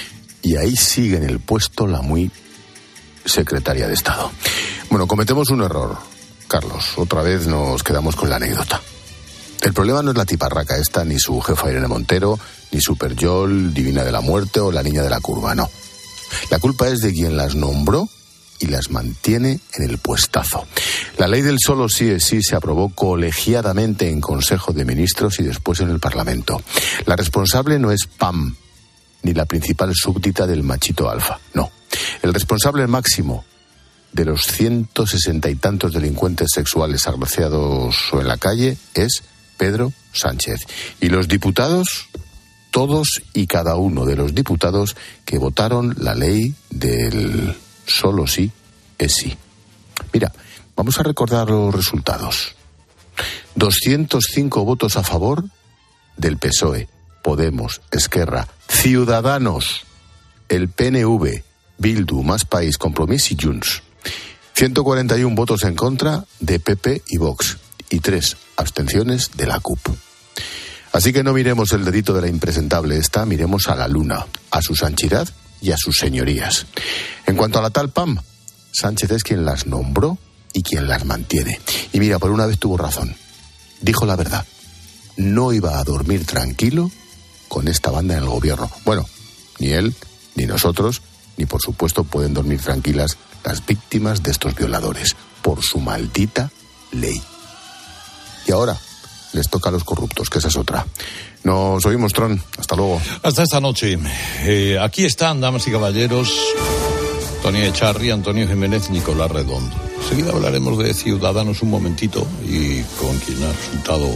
Y ahí sigue en el puesto la muy secretaria de Estado. Bueno, cometemos un error, Carlos. Otra vez nos quedamos con la anécdota. El problema no es la tiparraca esta, ni su jefa Irene Montero, ni Super Yol, Divina de la Muerte o la Niña de la Curva, no. La culpa es de quien las nombró y las mantiene en el puestazo. La ley del solo sí es sí se aprobó colegiadamente en Consejo de Ministros y después en el Parlamento. La responsable no es Pam, ni la principal súbdita del machito alfa, no. El responsable máximo de los ciento sesenta y tantos delincuentes sexuales agraciados en la calle es Pedro Sánchez. Y los diputados, todos y cada uno de los diputados que votaron la ley del solo sí es sí. Mira, vamos a recordar los resultados. doscientos cinco votos a favor del P S O E, Podemos, Esquerra, Ciudadanos, el P N V, Bildu, Más País, Compromís y Junts. ciento cuarenta y uno votos en contra de P P y Vox y tres abstenciones de la C U P. Así que no miremos el dedito de la impresentable esta, miremos a la luna, a su santidad y a sus señorías. En cuanto a la tal Pam, Sánchez es quien las nombró y quien las mantiene. Y mira, por una vez tuvo razón. Dijo la verdad. No iba a dormir tranquilo con esta banda en el gobierno. Bueno, ni él, ni nosotros, ni por supuesto pueden dormir tranquilas las víctimas de estos violadores, por su maldita ley. Y ahora les toca a los corruptos, que esa es otra. Nos oímos, Tron. Hasta luego. Hasta esta noche. Eh, aquí están, damas y caballeros, Antonio Echarri, Antonio Jiménez, Nicolás Redondo. Enseguida hablaremos de Ciudadanos un momentito y con quien ha resultado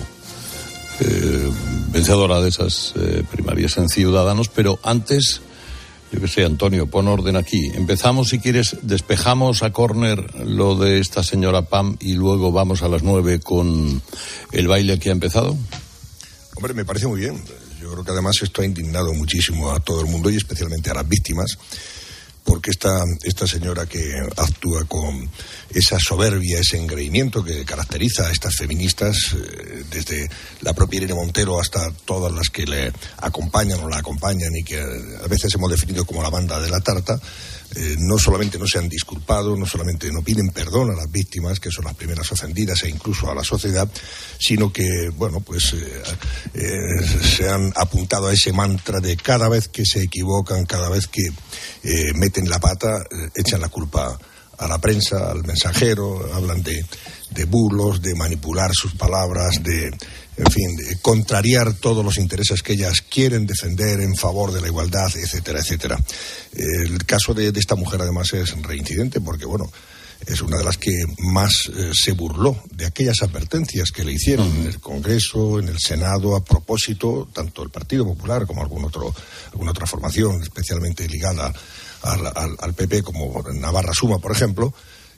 eh, vencedora de esas eh, primarias en Ciudadanos, pero antes, yo que sé, Antonio, pon orden aquí. Empezamos, si quieres, despejamos a córner lo de esta señora Pam y luego vamos a las nueve con el baile que ha empezado. Hombre, me parece muy bien. Yo creo que además esto ha indignado muchísimo a todo el mundo y especialmente a las víctimas, porque esta, esta señora que actúa con esa soberbia, ese engreimiento que caracteriza a estas feministas, eh, desde la propia Irene Montero hasta todas las que le acompañan o la acompañan y que a veces hemos definido como la banda de la tarta, eh, no solamente no se han disculpado, no solamente no piden perdón a las víctimas, que son las primeras ofendidas, e incluso a la sociedad, sino que, bueno, pues eh, eh, se han apuntado a ese mantra de cada vez que se equivocan, cada vez que eh, meten la pata, eh, echan la culpa a la prensa, al mensajero, hablan de, de bulos, de manipular sus palabras, de, en fin, de contrariar todos los intereses que ellas quieren defender en favor de la igualdad, etcétera, etcétera. El caso de, de esta mujer además es reincidente porque, bueno, es una de las que más eh, se burló de aquellas advertencias que le hicieron uh-huh. en el Congreso, en el Senado, a propósito, tanto el Partido Popular como algún otro, alguna otra formación, especialmente ligada al, al, al P P, como Navarra Suma, por ejemplo,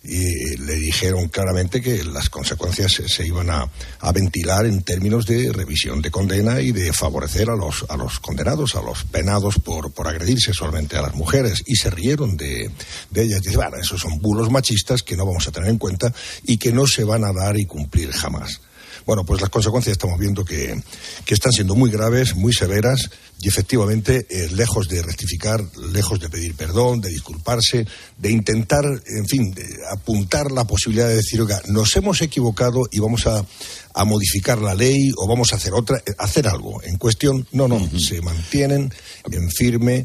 y le dijeron claramente que las consecuencias se, se iban a, a ventilar en términos de revisión de condena y de favorecer a los, a los condenados, a los penados por, por agredir sexualmente a las mujeres, y se rieron de, de ellas. Dicen, bueno, esos son bulos machistas que no vamos a tener en cuenta y que no se van a dar y cumplir jamás. Bueno, pues las consecuencias estamos viendo que, que están siendo muy graves, muy severas, y efectivamente, eh, lejos de rectificar, lejos de pedir perdón, de disculparse, de intentar, en fin, de apuntar la posibilidad de decir, oiga, nos hemos equivocado y vamos a, a modificar la ley o vamos a hacer otra, hacer algo en cuestión. No, no, uh-huh. se mantienen en firme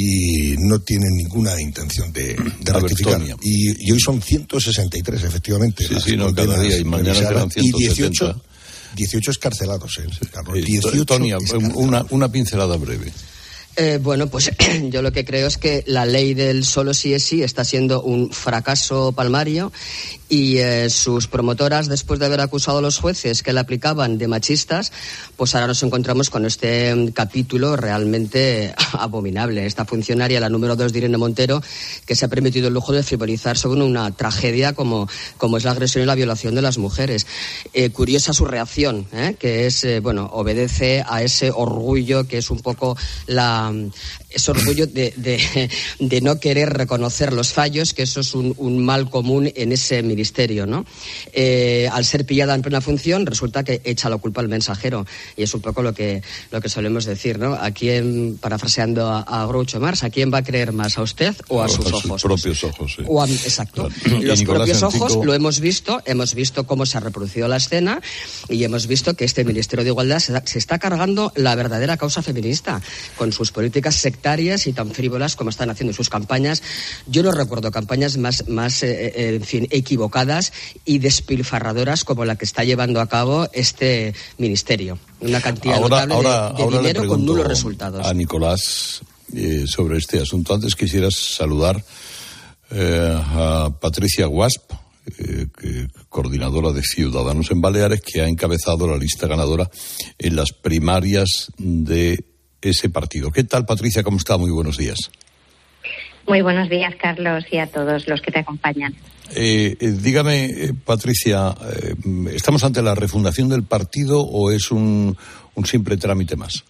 y no tienen ninguna intención de, de rectificar. Y, y hoy son ciento sesenta y tres, efectivamente. Sí, sí, no, cada día, y mañana serán ciento setenta. Y dieciocho, dieciocho escarcelados, ¿eh, Carlos? Sí, dieciocho Tonia, una, una pincelada breve. Eh, bueno, pues yo lo que creo es que la ley del solo sí es sí está siendo un fracaso palmario y eh, sus promotoras, después de haber acusado a los jueces que la aplicaban de machistas, pues ahora nos encontramos con este capítulo realmente abominable. Esta funcionaria, la número dos de Irene Montero, que se ha permitido el lujo de frivolizar sobre una tragedia como, como es la agresión y la violación de las mujeres. Eh, curiosa su reacción, ¿eh? que es, eh, bueno, obedece a ese orgullo que es un poco la ese orgullo de, de, de no querer reconocer los fallos, que eso es un, un mal común en ese ministerio ministerio, ¿no? Eh, al ser pillada en plena función, resulta que echa la culpa al mensajero. Y es un poco lo que, lo que solemos decir, ¿no? ¿A quién, parafraseando a, a Groucho Marx, ¿a quién va a creer más, a usted o a, a sus sus ojos? propios ojos, sí. O a, exacto. Claro. Los propios Antico... ojos lo hemos visto, hemos visto cómo se ha reproducido la escena y hemos visto que este Ministerio de Igualdad se, da, se está cargando la verdadera causa feminista con sus políticas sectarias y tan frívolas como están haciendo sus campañas. Yo no recuerdo campañas más, más eh, eh, en fin, equivocadas y despilfarradoras como la que está llevando a cabo este ministerio. Una cantidad ahora, notable ahora, de, de ahora dinero con nulos resultados. A Nicolás, eh, sobre este asunto. Antes quisieras saludar eh, a Patricia Guasp, eh, que, coordinadora de Ciudadanos en Baleares, que ha encabezado la lista ganadora en las primarias de ese partido. ¿Qué tal, Patricia? ¿Cómo está? Muy buenos días. Muy buenos días, Carlos, y a todos los que te acompañan. Eh, eh, dígame, eh, Patricia, eh, ¿estamos ante la refundación del partido o es un, un simple trámite más?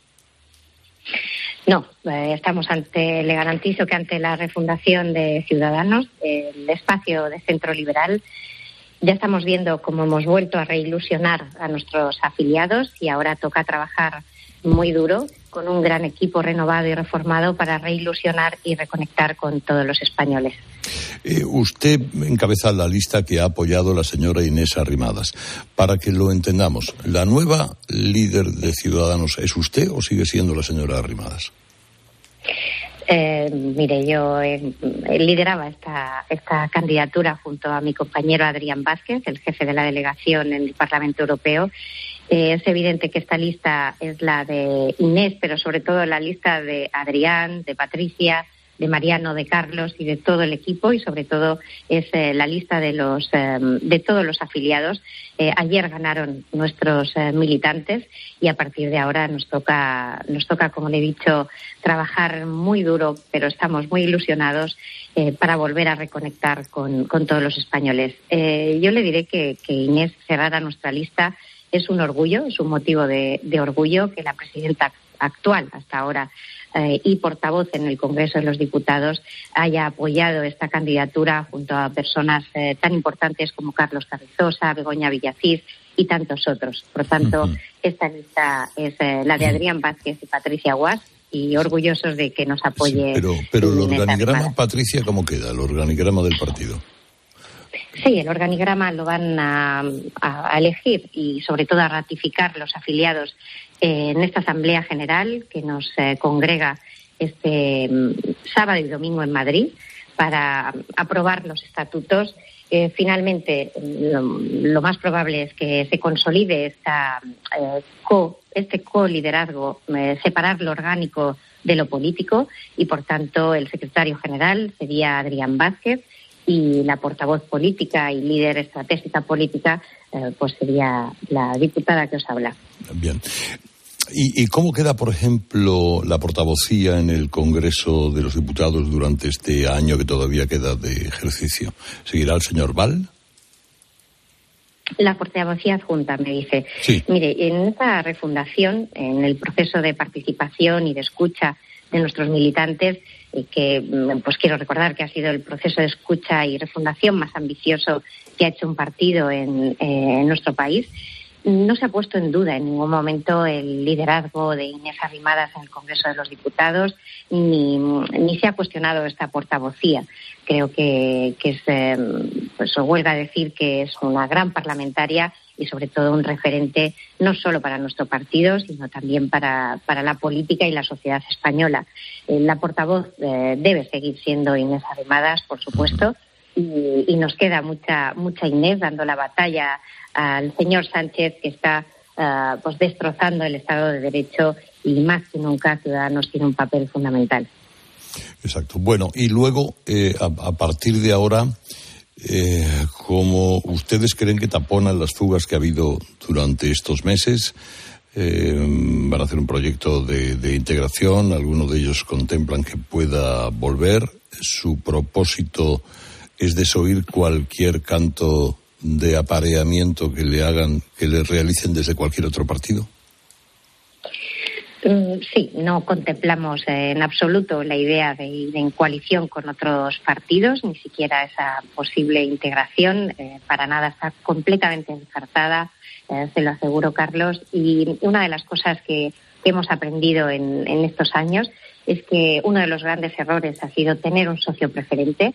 No, eh, estamos ante, le garantizo que ante la refundación de Ciudadanos, el espacio de centro liberal, ya estamos viendo cómo hemos vuelto a reilusionar a nuestros afiliados y ahora toca trabajar muy duro con un gran equipo renovado y reformado para reilusionar y reconectar con todos los españoles. Eh, usted encabeza la lista que ha apoyado la señora Inés Arrimadas. Para que lo entendamos, ¿la nueva líder de Ciudadanos es usted o sigue siendo la señora Arrimadas? Eh, mire, yo eh, lideraba esta, esta candidatura junto a mi compañero Adrián Vázquez, el jefe de la delegación en el Parlamento Europeo. Eh, es evidente que esta lista es la de Inés, pero sobre todo la lista de Adrián, de Patricia, de Mariano, de Carlos y de todo el equipo, y sobre todo es eh, la lista de los eh, de todos los afiliados. Eh, ayer ganaron nuestros eh, militantes y a partir de ahora nos toca, nos toca, como le he dicho, trabajar muy duro, pero estamos muy ilusionados eh, para volver a reconectar con, con todos los españoles. Eh, yo le diré que, que Inés cerrara nuestra lista es un orgullo, es un motivo de, de orgullo que la presidenta actual hasta ahora eh, y portavoz en el Congreso de los Diputados haya apoyado esta candidatura junto a personas eh, tan importantes como Carlos Carrizosa, Begoña Villacís y tantos otros. Por tanto, uh-huh. esta lista es eh, la de Adrián Vázquez y Patricia Guas, y orgullosos de que nos apoye. Sí, pero pero el organigrama, Patricia, ¿cómo queda? El organigrama del partido. Sí, el organigrama lo van a, a elegir y sobre todo a ratificar los afiliados eh, en esta Asamblea General que nos eh, congrega este um, sábado y domingo en Madrid para aprobar los estatutos. Eh, finalmente, lo, lo más probable es que se consolide esta, eh, co, este co-liderazgo, eh, separar lo orgánico de lo político y, por tanto, el secretario general sería Adrián Vázquez y la portavoz política y líder estratégica política eh, pues sería la diputada que os habla. Bien. ¿Y, ¿Y cómo queda, por ejemplo, la portavocía en el Congreso de los Diputados durante este año que todavía queda de ejercicio? ¿Seguirá el señor Val? La portavocía adjunta, me dice. Sí. Mire, en esta refundación, en el proceso de participación y de escucha de nuestros militantes, eh, que pues quiero recordar que ha sido el proceso de escucha y refundación más ambicioso que ha hecho un partido en, eh, en nuestro país. No se ha puesto en duda en ningún momento el liderazgo de Inés Arrimadas en el Congreso de los Diputados, ni, ni se ha cuestionado esta portavocía. Creo que, que es, eh, pues os huelga decir que es una gran parlamentaria y sobre todo un referente no solo para nuestro partido, sino también para, para la política y la sociedad española. Eh, la portavoz eh, debe seguir siendo Inés Arrimadas, por supuesto, y, y nos queda mucha, mucha Inés dando la batalla al señor Sánchez, que está uh, pues destrozando el Estado de Derecho, y más que nunca Ciudadanos tiene un papel fundamental. Exacto. Bueno, y luego, eh, a, a partir de ahora, eh, ¿cómo ustedes creen que taponan las fugas que ha habido durante estos meses? Eh, van a hacer un proyecto de, de integración, algunos de ellos contemplan que pueda volver. Su propósito es desoír cualquier canto de apareamiento que le hagan, que le realicen desde cualquier otro partido. Sí, no contemplamos en absoluto la idea de ir en coalición con otros partidos, ni siquiera esa posible integración. Eh, para nada, está completamente descartada, eh, se lo aseguro, Carlos. Y una de las cosas que, que hemos aprendido en, en estos años es que uno de los grandes errores ha sido tener un socio preferente.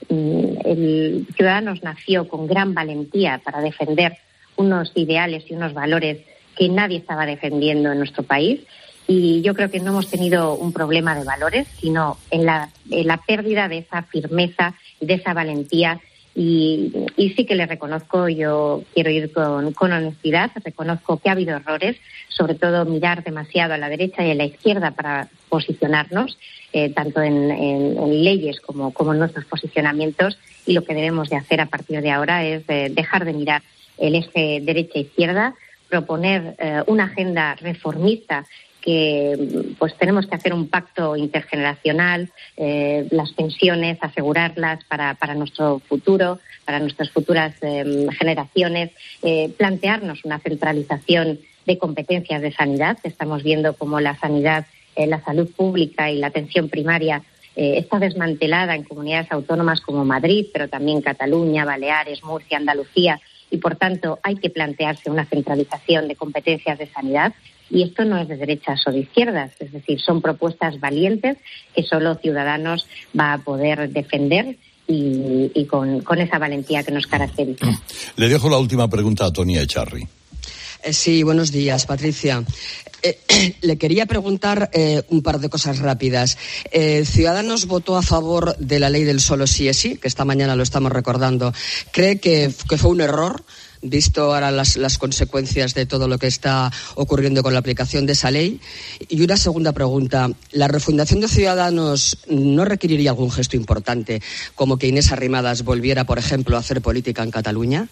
El Ciudadanos nació con gran valentía para defender unos ideales y unos valores que nadie estaba defendiendo en nuestro país. Y yo creo que no hemos tenido un problema de valores, sino en la, en la pérdida de esa firmeza, de esa valentía. Y, y sí que le reconozco, yo quiero ir con, con honestidad, reconozco que ha habido errores, sobre todo mirar demasiado a la derecha y a la izquierda para posicionarnos, eh, tanto en, en, en leyes como, como en nuestros posicionamientos. Y lo que debemos de hacer a partir de ahora es eh, dejar de mirar el eje derecha-izquierda, proponer eh, una agenda reformista, que pues tenemos que hacer un pacto intergeneracional, eh, las pensiones, asegurarlas para, para nuestro futuro, para nuestras futuras eh, generaciones, eh, plantearnos una centralización de competencias de sanidad. Estamos viendo cómo la sanidad, eh, la salud pública y la atención primaria eh, está desmantelada en comunidades autónomas como Madrid, pero también Cataluña, Baleares, Murcia, Andalucía, y por tanto hay que plantearse una centralización de competencias de sanidad. Y esto no es de derechas o de izquierdas, es decir, son propuestas valientes que solo Ciudadanos va a poder defender y, y con, con esa valentía que nos caracteriza. Le dejo la última pregunta a Tonia Echarri. Eh, sí, buenos días, Patricia. Eh, le quería preguntar eh, un par de cosas rápidas. Eh, Ciudadanos votó a favor de la ley del solo sí es sí, que esta mañana lo estamos recordando. ¿Cree que, que fue un error, visto ahora las, las consecuencias de todo lo que está ocurriendo con la aplicación de esa ley? Y una segunda pregunta. ¿La refundación de Ciudadanos no requeriría algún gesto importante, como que Inés Arrimadas volviera, por ejemplo, a hacer política en Cataluña?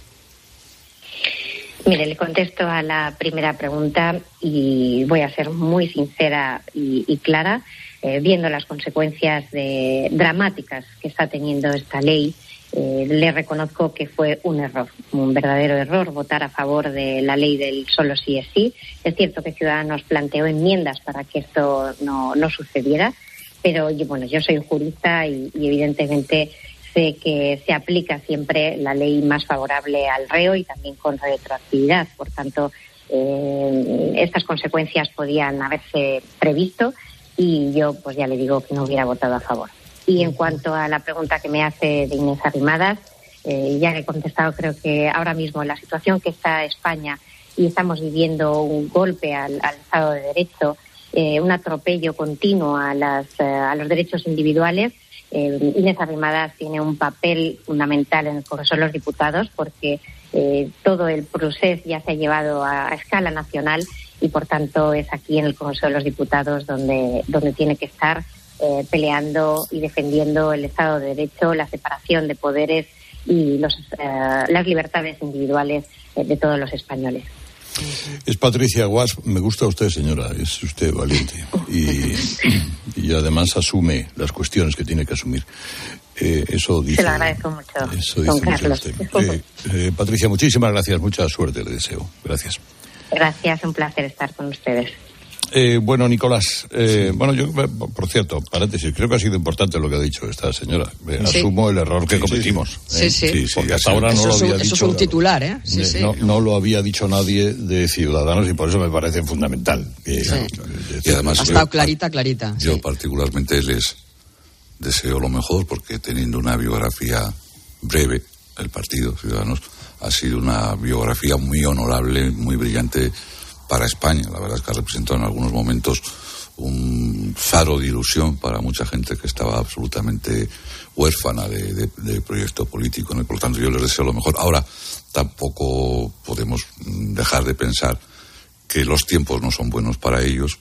Mire, le contesto a la primera pregunta y voy a ser muy sincera y, y clara. Eh, viendo las consecuencias de, dramáticas que está teniendo esta ley, Eh, le reconozco que fue un error, un verdadero error votar a favor de la ley del solo sí es sí. Es cierto que Ciudadanos planteó enmiendas para que esto no, no sucediera, pero yo, bueno, yo soy jurista y, y evidentemente sé que se aplica siempre la ley más favorable al reo y también con retroactividad. Por tanto, eh, estas consecuencias podían haberse previsto y yo pues ya le digo que no hubiera votado a favor. Y en cuanto a la pregunta que me hace de Inés Arrimadas, eh, ya he contestado, creo que ahora mismo en la situación que está España y estamos viviendo un golpe al, al Estado de Derecho, eh, un atropello continuo a, las, eh, a los derechos individuales, eh, Inés Arrimadas tiene un papel fundamental en el Congreso de los Diputados porque eh, todo el proceso ya se ha llevado a, a escala nacional y por tanto es aquí en el Congreso de los Diputados donde, donde tiene que estar Eh, peleando y defendiendo el Estado de Derecho, la separación de poderes y los, eh, las libertades individuales eh, de todos los españoles. Es Patricia Guas. Me gusta usted, señora, es usted valiente y, y además asume las cuestiones que tiene que asumir. Eh, eso dice, Se lo agradezco mucho, eso don dice Carlos. Usted. Eh, eh, Patricia, muchísimas gracias, mucha suerte le deseo. Gracias. Gracias, un placer estar con ustedes. Eh, bueno, Nicolás, eh, bueno, yo, por cierto, paréntesis, creo que ha sido importante lo que ha dicho esta señora. Eh, sí. Asumo el error que cometimos. Sí, eh, sí. sí, sí porque hasta ahora no eso lo había es un, dicho. Eso es un titular, ¿eh? Sí, eh, sí. No, no lo había dicho nadie de Ciudadanos y por eso me parece fundamental. Que, sí. Y además, ha estado clarita, clarita. Yo sí. particularmente les deseo lo mejor porque teniendo una biografía breve, el partido Ciudadanos ha sido una biografía muy honorable, muy brillante para España. La verdad es que ha representado en algunos momentos un faro de ilusión para mucha gente que estaba absolutamente huérfana de, de, de proyecto político, ¿no? Por lo tanto, yo les deseo lo mejor. Ahora, tampoco podemos dejar de pensar que los tiempos no son buenos para ellos.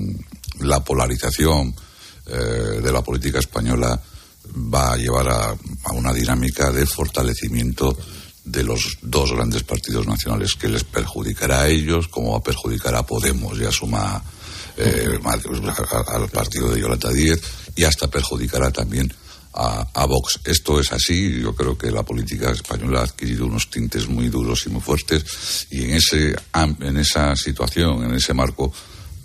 La polarización eh, de la política española va a llevar a, a una dinámica de fortalecimiento de los dos grandes partidos nacionales que les perjudicará a ellos, como va a perjudicar a Podemos y a Suma, eh, al partido de Yolanda Díez, y hasta perjudicará también a, a Vox. Esto es así. Yo creo que la política española ha adquirido unos tintes muy duros y muy fuertes, y en ese en esa situación, en ese marco,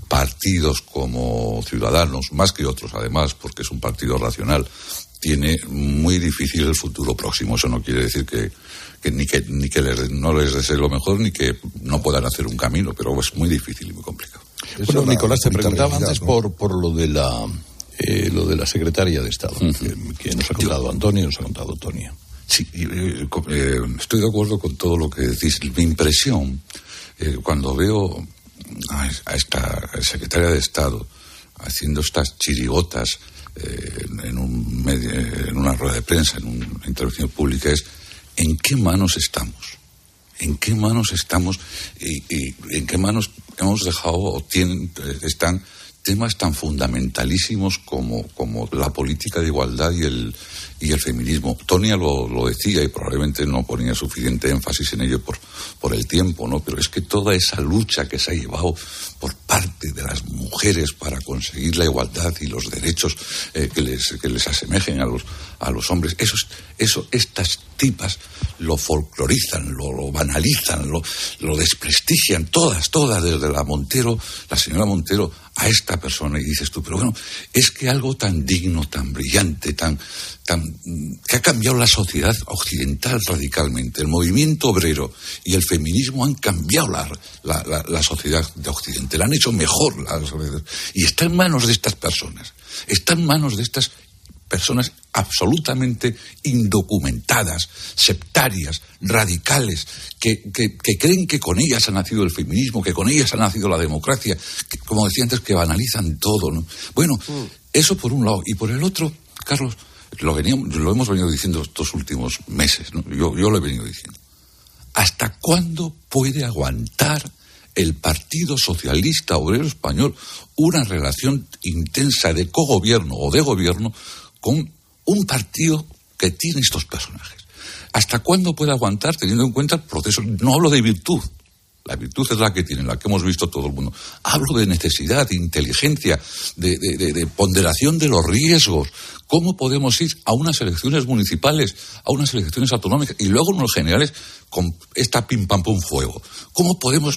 partidos como Ciudadanos, más que otros además, porque es un partido racional, tiene muy difícil el futuro próximo. Eso no quiere decir que, que ni que ni que les, no les desee lo mejor ni que no puedan hacer un camino, pero es muy difícil y muy complicado. Bueno, Nicolás, te preguntaba antes, ¿no?, por, por lo de la eh, lo de la secretaria de Estado, uh-huh. que, que nos ha contado Antonio y nos ha contado Tonia. Sí, eh, eh, estoy de acuerdo con todo lo que decís. Mi impresión, eh, cuando veo a, a esta secretaria de Estado haciendo estas chirigotas eh, en, un medio, en una rueda de prensa, en una intervención pública, es ¿en qué manos estamos? ¿En qué manos estamos y, y en qué manos hemos dejado o tienen, están temas tan fundamentalísimos como, como la política de igualdad y el, y el feminismo? Tonia lo, lo decía y probablemente no ponía suficiente énfasis en ello por, por el tiempo, ¿no? Pero es que toda esa lucha que se ha llevado por parte de las mujeres para conseguir la igualdad y los derechos eh, que les, que les asemejen a los, a los hombres, eso, eso, estas tipas lo folclorizan, lo, lo banalizan, lo, lo desprestigian, todas, todas, desde la Montero, la señora Montero, a esta persona, y dices tú, pero bueno, es que algo tan digno, tan brillante, tan, tan que ha cambiado la sociedad occidental radicalmente. El movimiento obrero y el feminismo han cambiado la, la, la, la sociedad de Occidente, la han hecho mejor la sociedad, y está en manos de estas personas, está en manos de estas personas absolutamente indocumentadas, sectarias, radicales, que, que, que creen que con ellas ha nacido el feminismo, que con ellas ha nacido la democracia, que, como decía antes, que banalizan todo, ¿no? Bueno, mm. eso por un lado. Y por el otro, Carlos, lo, veníamos, lo hemos venido diciendo estos últimos meses, ¿no? Yo, yo lo he venido diciendo. ¿Hasta cuándo puede aguantar el Partido Socialista Obrero Español una relación intensa de cogobierno o de gobierno con un partido que tiene estos personajes? ¿Hasta cuándo puede aguantar, teniendo en cuenta el proceso? No hablo de virtud, la virtud es la que tienen, la que hemos visto todo el mundo. Hablo de necesidad, de inteligencia, de, de, de, de ponderación de los riesgos. ¿Cómo podemos ir a unas elecciones municipales, a unas elecciones autonómicas y luego unos generales con esta pim pam pum fuego? ¿Cómo podemos...?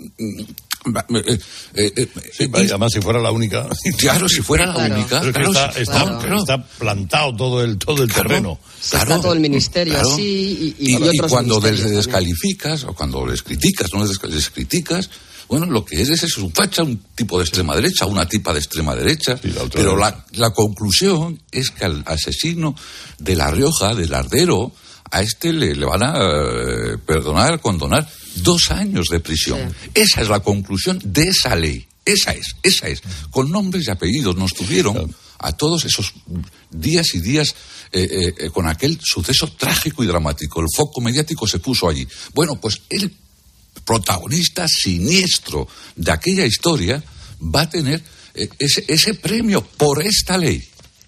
Eh, eh, eh, sí, y, además si fuera la única. Claro, si fuera la claro. única. Pero claro, está, si, está, claro. está plantado todo el todo el claro, terreno. Claro, está todo el ministerio claro. así y, y, y, y, y cuando les descalificas o cuando les criticas, no les, les criticas, bueno, lo que es es, es un facha, un tipo de extrema derecha, una tipa de extrema derecha. Sí, la pero la, la conclusión es que al asesino de La Rioja, del Ardero, a este le, le van a eh, perdonar, condonar dos años de prisión. Sí. Esa es la conclusión de esa ley. Esa es, esa es. Con nombres y apellidos nos tuvieron sí. a todos esos días y días eh, eh, con aquel suceso trágico y dramático. El foco mediático se puso allí. Bueno, pues el protagonista siniestro de aquella historia va a tener eh, ese, ese premio por esta ley.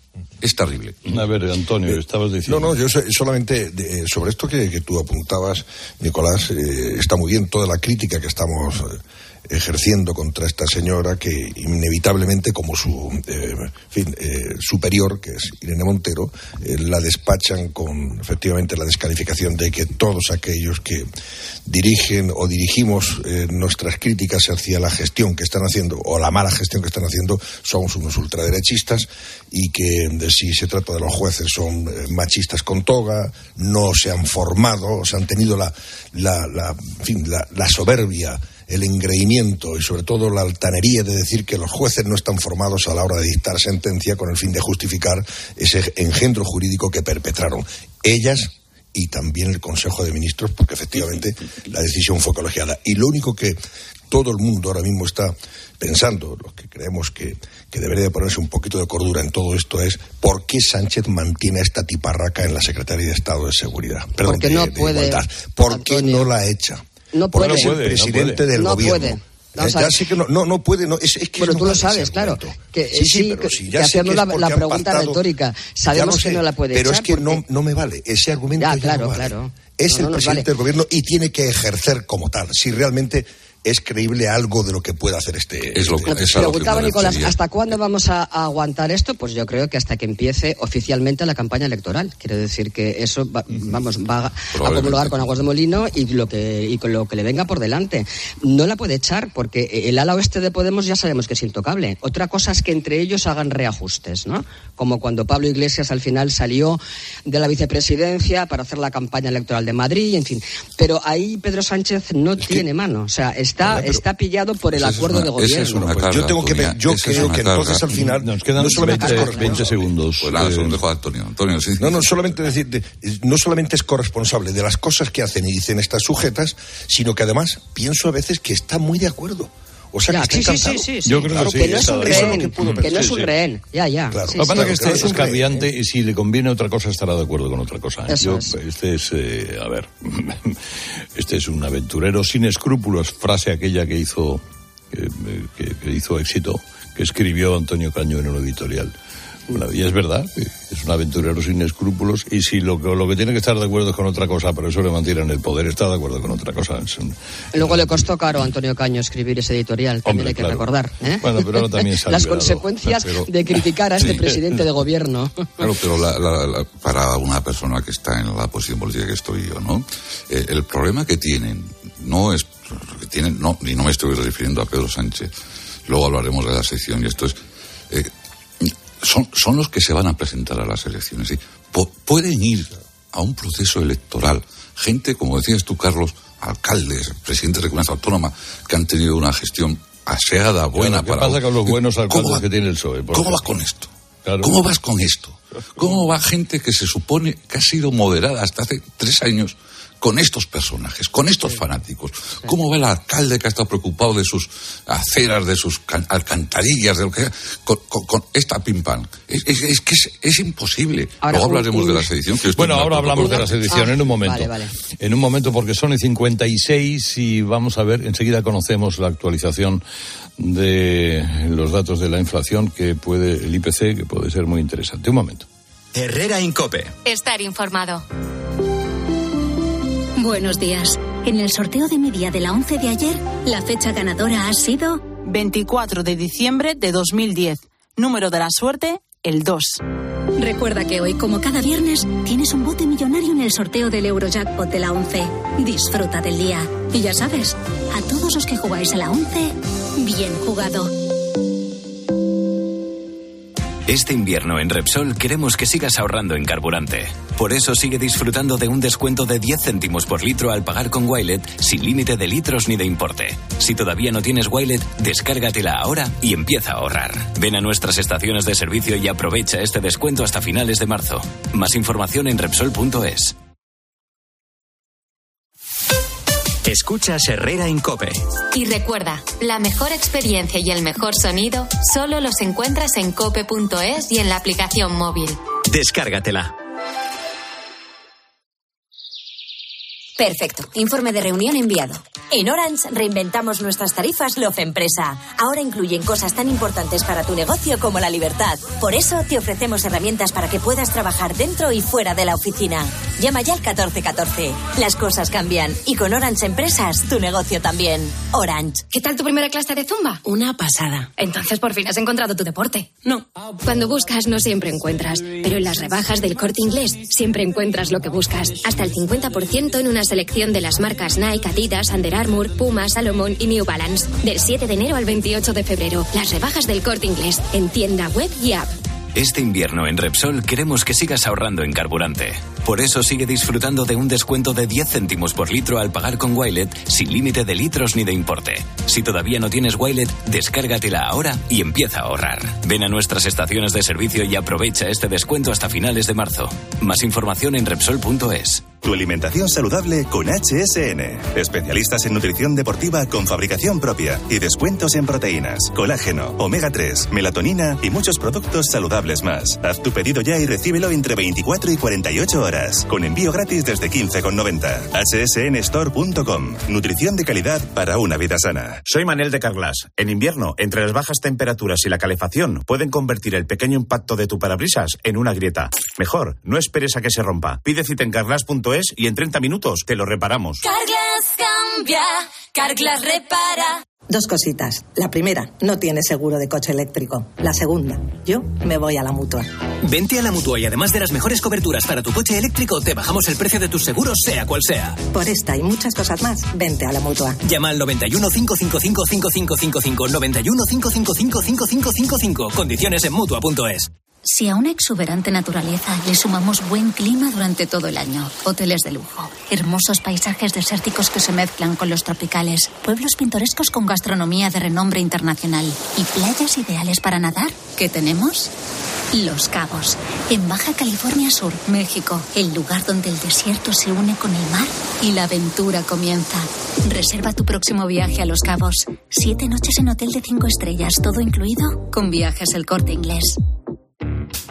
Es terrible. A ver, Antonio, estabas diciendo... No, no, yo solamente de, sobre esto que, que tú apuntabas, Nicolás, eh, está muy bien toda la crítica que estamos eh, ejerciendo contra esta señora que inevitablemente, como su eh, en fin, eh, superior, que es Irene Montero, eh, la despachan con efectivamente la descalificación de que todos aquellos que dirigen o dirigimos eh, nuestras críticas hacia la gestión que están haciendo o la mala gestión que están haciendo somos unos ultraderechistas y que de, si se trata de los jueces son eh, machistas con toga, no se han formado, o sea, han tenido la, la, la, en fin, la, la soberbia, el engreimiento y sobre todo la altanería de decir que los jueces no están formados a la hora de dictar sentencia con el fin de justificar ese engendro jurídico que perpetraron ellas y también el Consejo de Ministros, porque efectivamente la decisión fue colegiada. Y lo único que todo el mundo ahora mismo está pensando, los que creemos que, que debería de ponerse un poquito de cordura en todo esto, es ¿por qué Sánchez mantiene a esta tiparraca en la Secretaría de Estado de Seguridad? Perdón, porque de, no de puede, igualdad. ¿Por Antonio, qué no la echa? No Porque puede. es el puede, presidente no del no gobierno. Puede. No, Eh, ya sé que no, no, no puede, no, es, es que pero no tú lo vale sabes, claro. Que, sí, sí, sí, pero que, si que ya sé haciendo que la, es porque la han pregunta pactado, retórica, sabemos sé, que no la puede pero echar. Pero es que porque... no, no me vale, ese argumento ya, ya claro, no vale. claro. Es no, el no presidente vale. del gobierno y tiene que ejercer como tal, si realmente es creíble algo de lo que puede hacer este... Es lo este, que, este Preguntaba Nicolás, ¿hasta cuándo vamos a, a aguantar esto? Pues yo creo que hasta que empiece oficialmente la campaña electoral. Quiero decir que eso va, vamos, va a comulgar con aguas de molino y lo que y con lo que le venga por delante. No la puede echar porque el ala oeste de Podemos ya sabemos que es intocable. Otra cosa es que entre ellos hagan reajustes, ¿no? Como cuando Pablo Iglesias al final salió de la vicepresidencia para hacer la campaña electoral de Madrid, en fin. Pero ahí Pedro Sánchez no es tiene que... mano. O sea, está, pero, está pillado por el acuerdo una, de gobierno. Es una pues carga, yo tengo que ver, yo creo que carga. Entonces al final nos quedan no solamente veinte, veinte segundos. Pues nada, solo dejo a Antonio. Antonio sí. No, no solamente decir, de, no solamente es corresponsable de las cosas que hacen y dicen estas sujetas, sino que además pienso a veces que está muy de acuerdo. O sea, ya, que está sí, encantado. Sí, sí, sí, Yo sí. creo Claro, que, que sí, no es un rehén, que, que no es un sí, rehén. Ya, ya. Claro. Sí, Lo que pasa sí, es que este es cambiante ¿eh? y si le conviene otra cosa estará de acuerdo con otra cosa. ¿eh? Yo, es. Este es, eh, a ver, este es un aventurero sin escrúpulos, frase aquella que hizo, que, que, que hizo éxito, que escribió Antonio Caño en un editorial. Una, y es verdad, es un aventurero sin escrúpulos y si lo, lo que tiene que estar de acuerdo es con otra cosa, pero eso le mantiene en el poder, está de acuerdo con otra cosa. Es un, Luego le costó caro a Antonio Caño escribir ese editorial, también Hombre, hay que claro. recordar. ¿eh? Bueno, pero ahora también se ha Las liberado, consecuencias pero... de criticar a este sí. presidente de gobierno. Claro, pero la, la, la, para una persona que está en la posición política que estoy yo, ¿no? Eh, el problema que tienen no es que tienen, no, y no me estoy refiriendo a Pedro Sánchez. Luego hablaremos de la sección y esto es. Eh, Son, son los que se van a presentar a las elecciones. ¿sí? P- pueden ir a un proceso electoral gente, como decías tú, Carlos, alcaldes, presidentes de comunidad autónoma, que han tenido una gestión aseada, buena. Claro, ¿qué para... pasa con los buenos alcaldes va, que tiene el P S O E? ¿Cómo vas con esto? Claro. ¿Cómo vas con esto? ¿Cómo va gente que se supone que ha sido moderada hasta hace tres años con estos personajes, con estos sí. fanáticos? Sí. ¿Cómo va el alcalde que ha estado preocupado de sus aceras, de sus can- alcantarillas, de lo que sea, con, con, con esta pim pam? Es, es, es que es, es imposible. Ahora, Luego hablaremos un... de la sedición. Que bueno, ahora hablamos de la sedición ah, en un momento. Vale, vale. En un momento, porque son y cincuenta y seis y vamos a ver, enseguida conocemos la actualización de los datos de la inflación, que puede, el I P C, que puede ser muy interesante. Un momento. Herrera Incope. Estar informado. Buenos días. En el sorteo de mi día de la once de ayer, la fecha ganadora ha sido... veinticuatro de diciembre de dos mil diez. Número de la suerte, el dos. Recuerda que hoy, como cada viernes, tienes un bote millonario en el sorteo del Eurojackpot de la once. Disfruta del día. Y ya sabes, a todos los que jugáis a la once, bien jugado. Este invierno en Repsol queremos que sigas ahorrando en carburante. Por eso sigue disfrutando de un descuento de diez céntimos por litro al pagar con Wilet, sin límite de litros ni de importe. Si todavía no tienes Wilet, descárgatela ahora y empieza a ahorrar. Ven a nuestras estaciones de servicio y aprovecha este descuento hasta finales de marzo. Más información en Repsol punto es. Escuchas Herrera Incope. Y recuerda, la mejor experiencia y el mejor sonido solo los encuentras en cope punto es y en la aplicación móvil. Descárgatela. Perfecto. Informe de reunión enviado. En Orange reinventamos nuestras tarifas Love Empresa. Ahora incluyen cosas tan importantes para tu negocio como la libertad. Por eso te ofrecemos herramientas para que puedas trabajar dentro y fuera de la oficina. Llama ya al catorce catorce. Las cosas cambian y con Orange Empresas tu negocio también. Orange. ¿Qué tal tu primera clase de Zumba? Una pasada. Entonces por fin has encontrado tu deporte. No. Cuando buscas no siempre encuentras, pero en las rebajas del Corte Inglés siempre encuentras lo que buscas. Hasta el cincuenta por ciento en una selección de las marcas Nike, Adidas, Under Armour, Puma, Salomón y New Balance. Del siete de enero al veintiocho de febrero. Las rebajas del Corte Inglés en tienda web y app. Este invierno en Repsol queremos que sigas ahorrando en carburante. Por eso sigue disfrutando de un descuento de diez céntimos por litro al pagar con Wilet, sin límite de litros ni de importe. Si todavía no tienes Wilet, descárgatela ahora y empieza a ahorrar. Ven a nuestras estaciones de servicio y aprovecha este descuento hasta finales de marzo. Más información en Repsol punto es. Tu alimentación saludable con H S N. Especialistas en nutrición deportiva con fabricación propia y descuentos en proteínas, colágeno, omega tres, melatonina y muchos productos saludables más. Haz tu pedido ya y recíbelo entre veinticuatro y cuarenta y ocho horas, con envío gratis desde quince con noventa. H S N store punto com. Nutrición de calidad para una vida sana. Soy Manel de Carglass. En invierno, entre las bajas temperaturas y la calefacción, pueden convertir el pequeño impacto de tu parabrisas en una grieta. Mejor, no esperes a que se rompa. Pide cita en carglass punto punto es y en treinta minutos te lo reparamos. Carglass cambia, Carglass repara. Dos cositas. La primera, no tienes seguro de coche eléctrico. La segunda, yo me voy a la Mutua. Vente a la Mutua y además de las mejores coberturas para tu coche eléctrico, te bajamos el precio de tus seguros, sea cual sea. Por esta y muchas cosas más, vente a la Mutua. Llama al noventa y uno, cinco cinco cinco, cinco cinco cinco cinco, noventa y uno, cinco cinco cinco, cinco cinco cinco cinco. Condiciones en Mutua punto es. Si a una exuberante naturaleza le sumamos buen clima durante todo el año, hoteles de lujo, hermosos paisajes desérticos que se mezclan con los tropicales, pueblos pintorescos con gastronomía de renombre internacional y playas ideales para nadar, ¿qué tenemos? Los Cabos, en Baja California Sur, México, el lugar donde el desierto se une con el mar y la aventura comienza. Reserva tu próximo viaje a Los Cabos. Siete noches en hotel de cinco estrellas, todo incluido, con Viajes El Corte Inglés.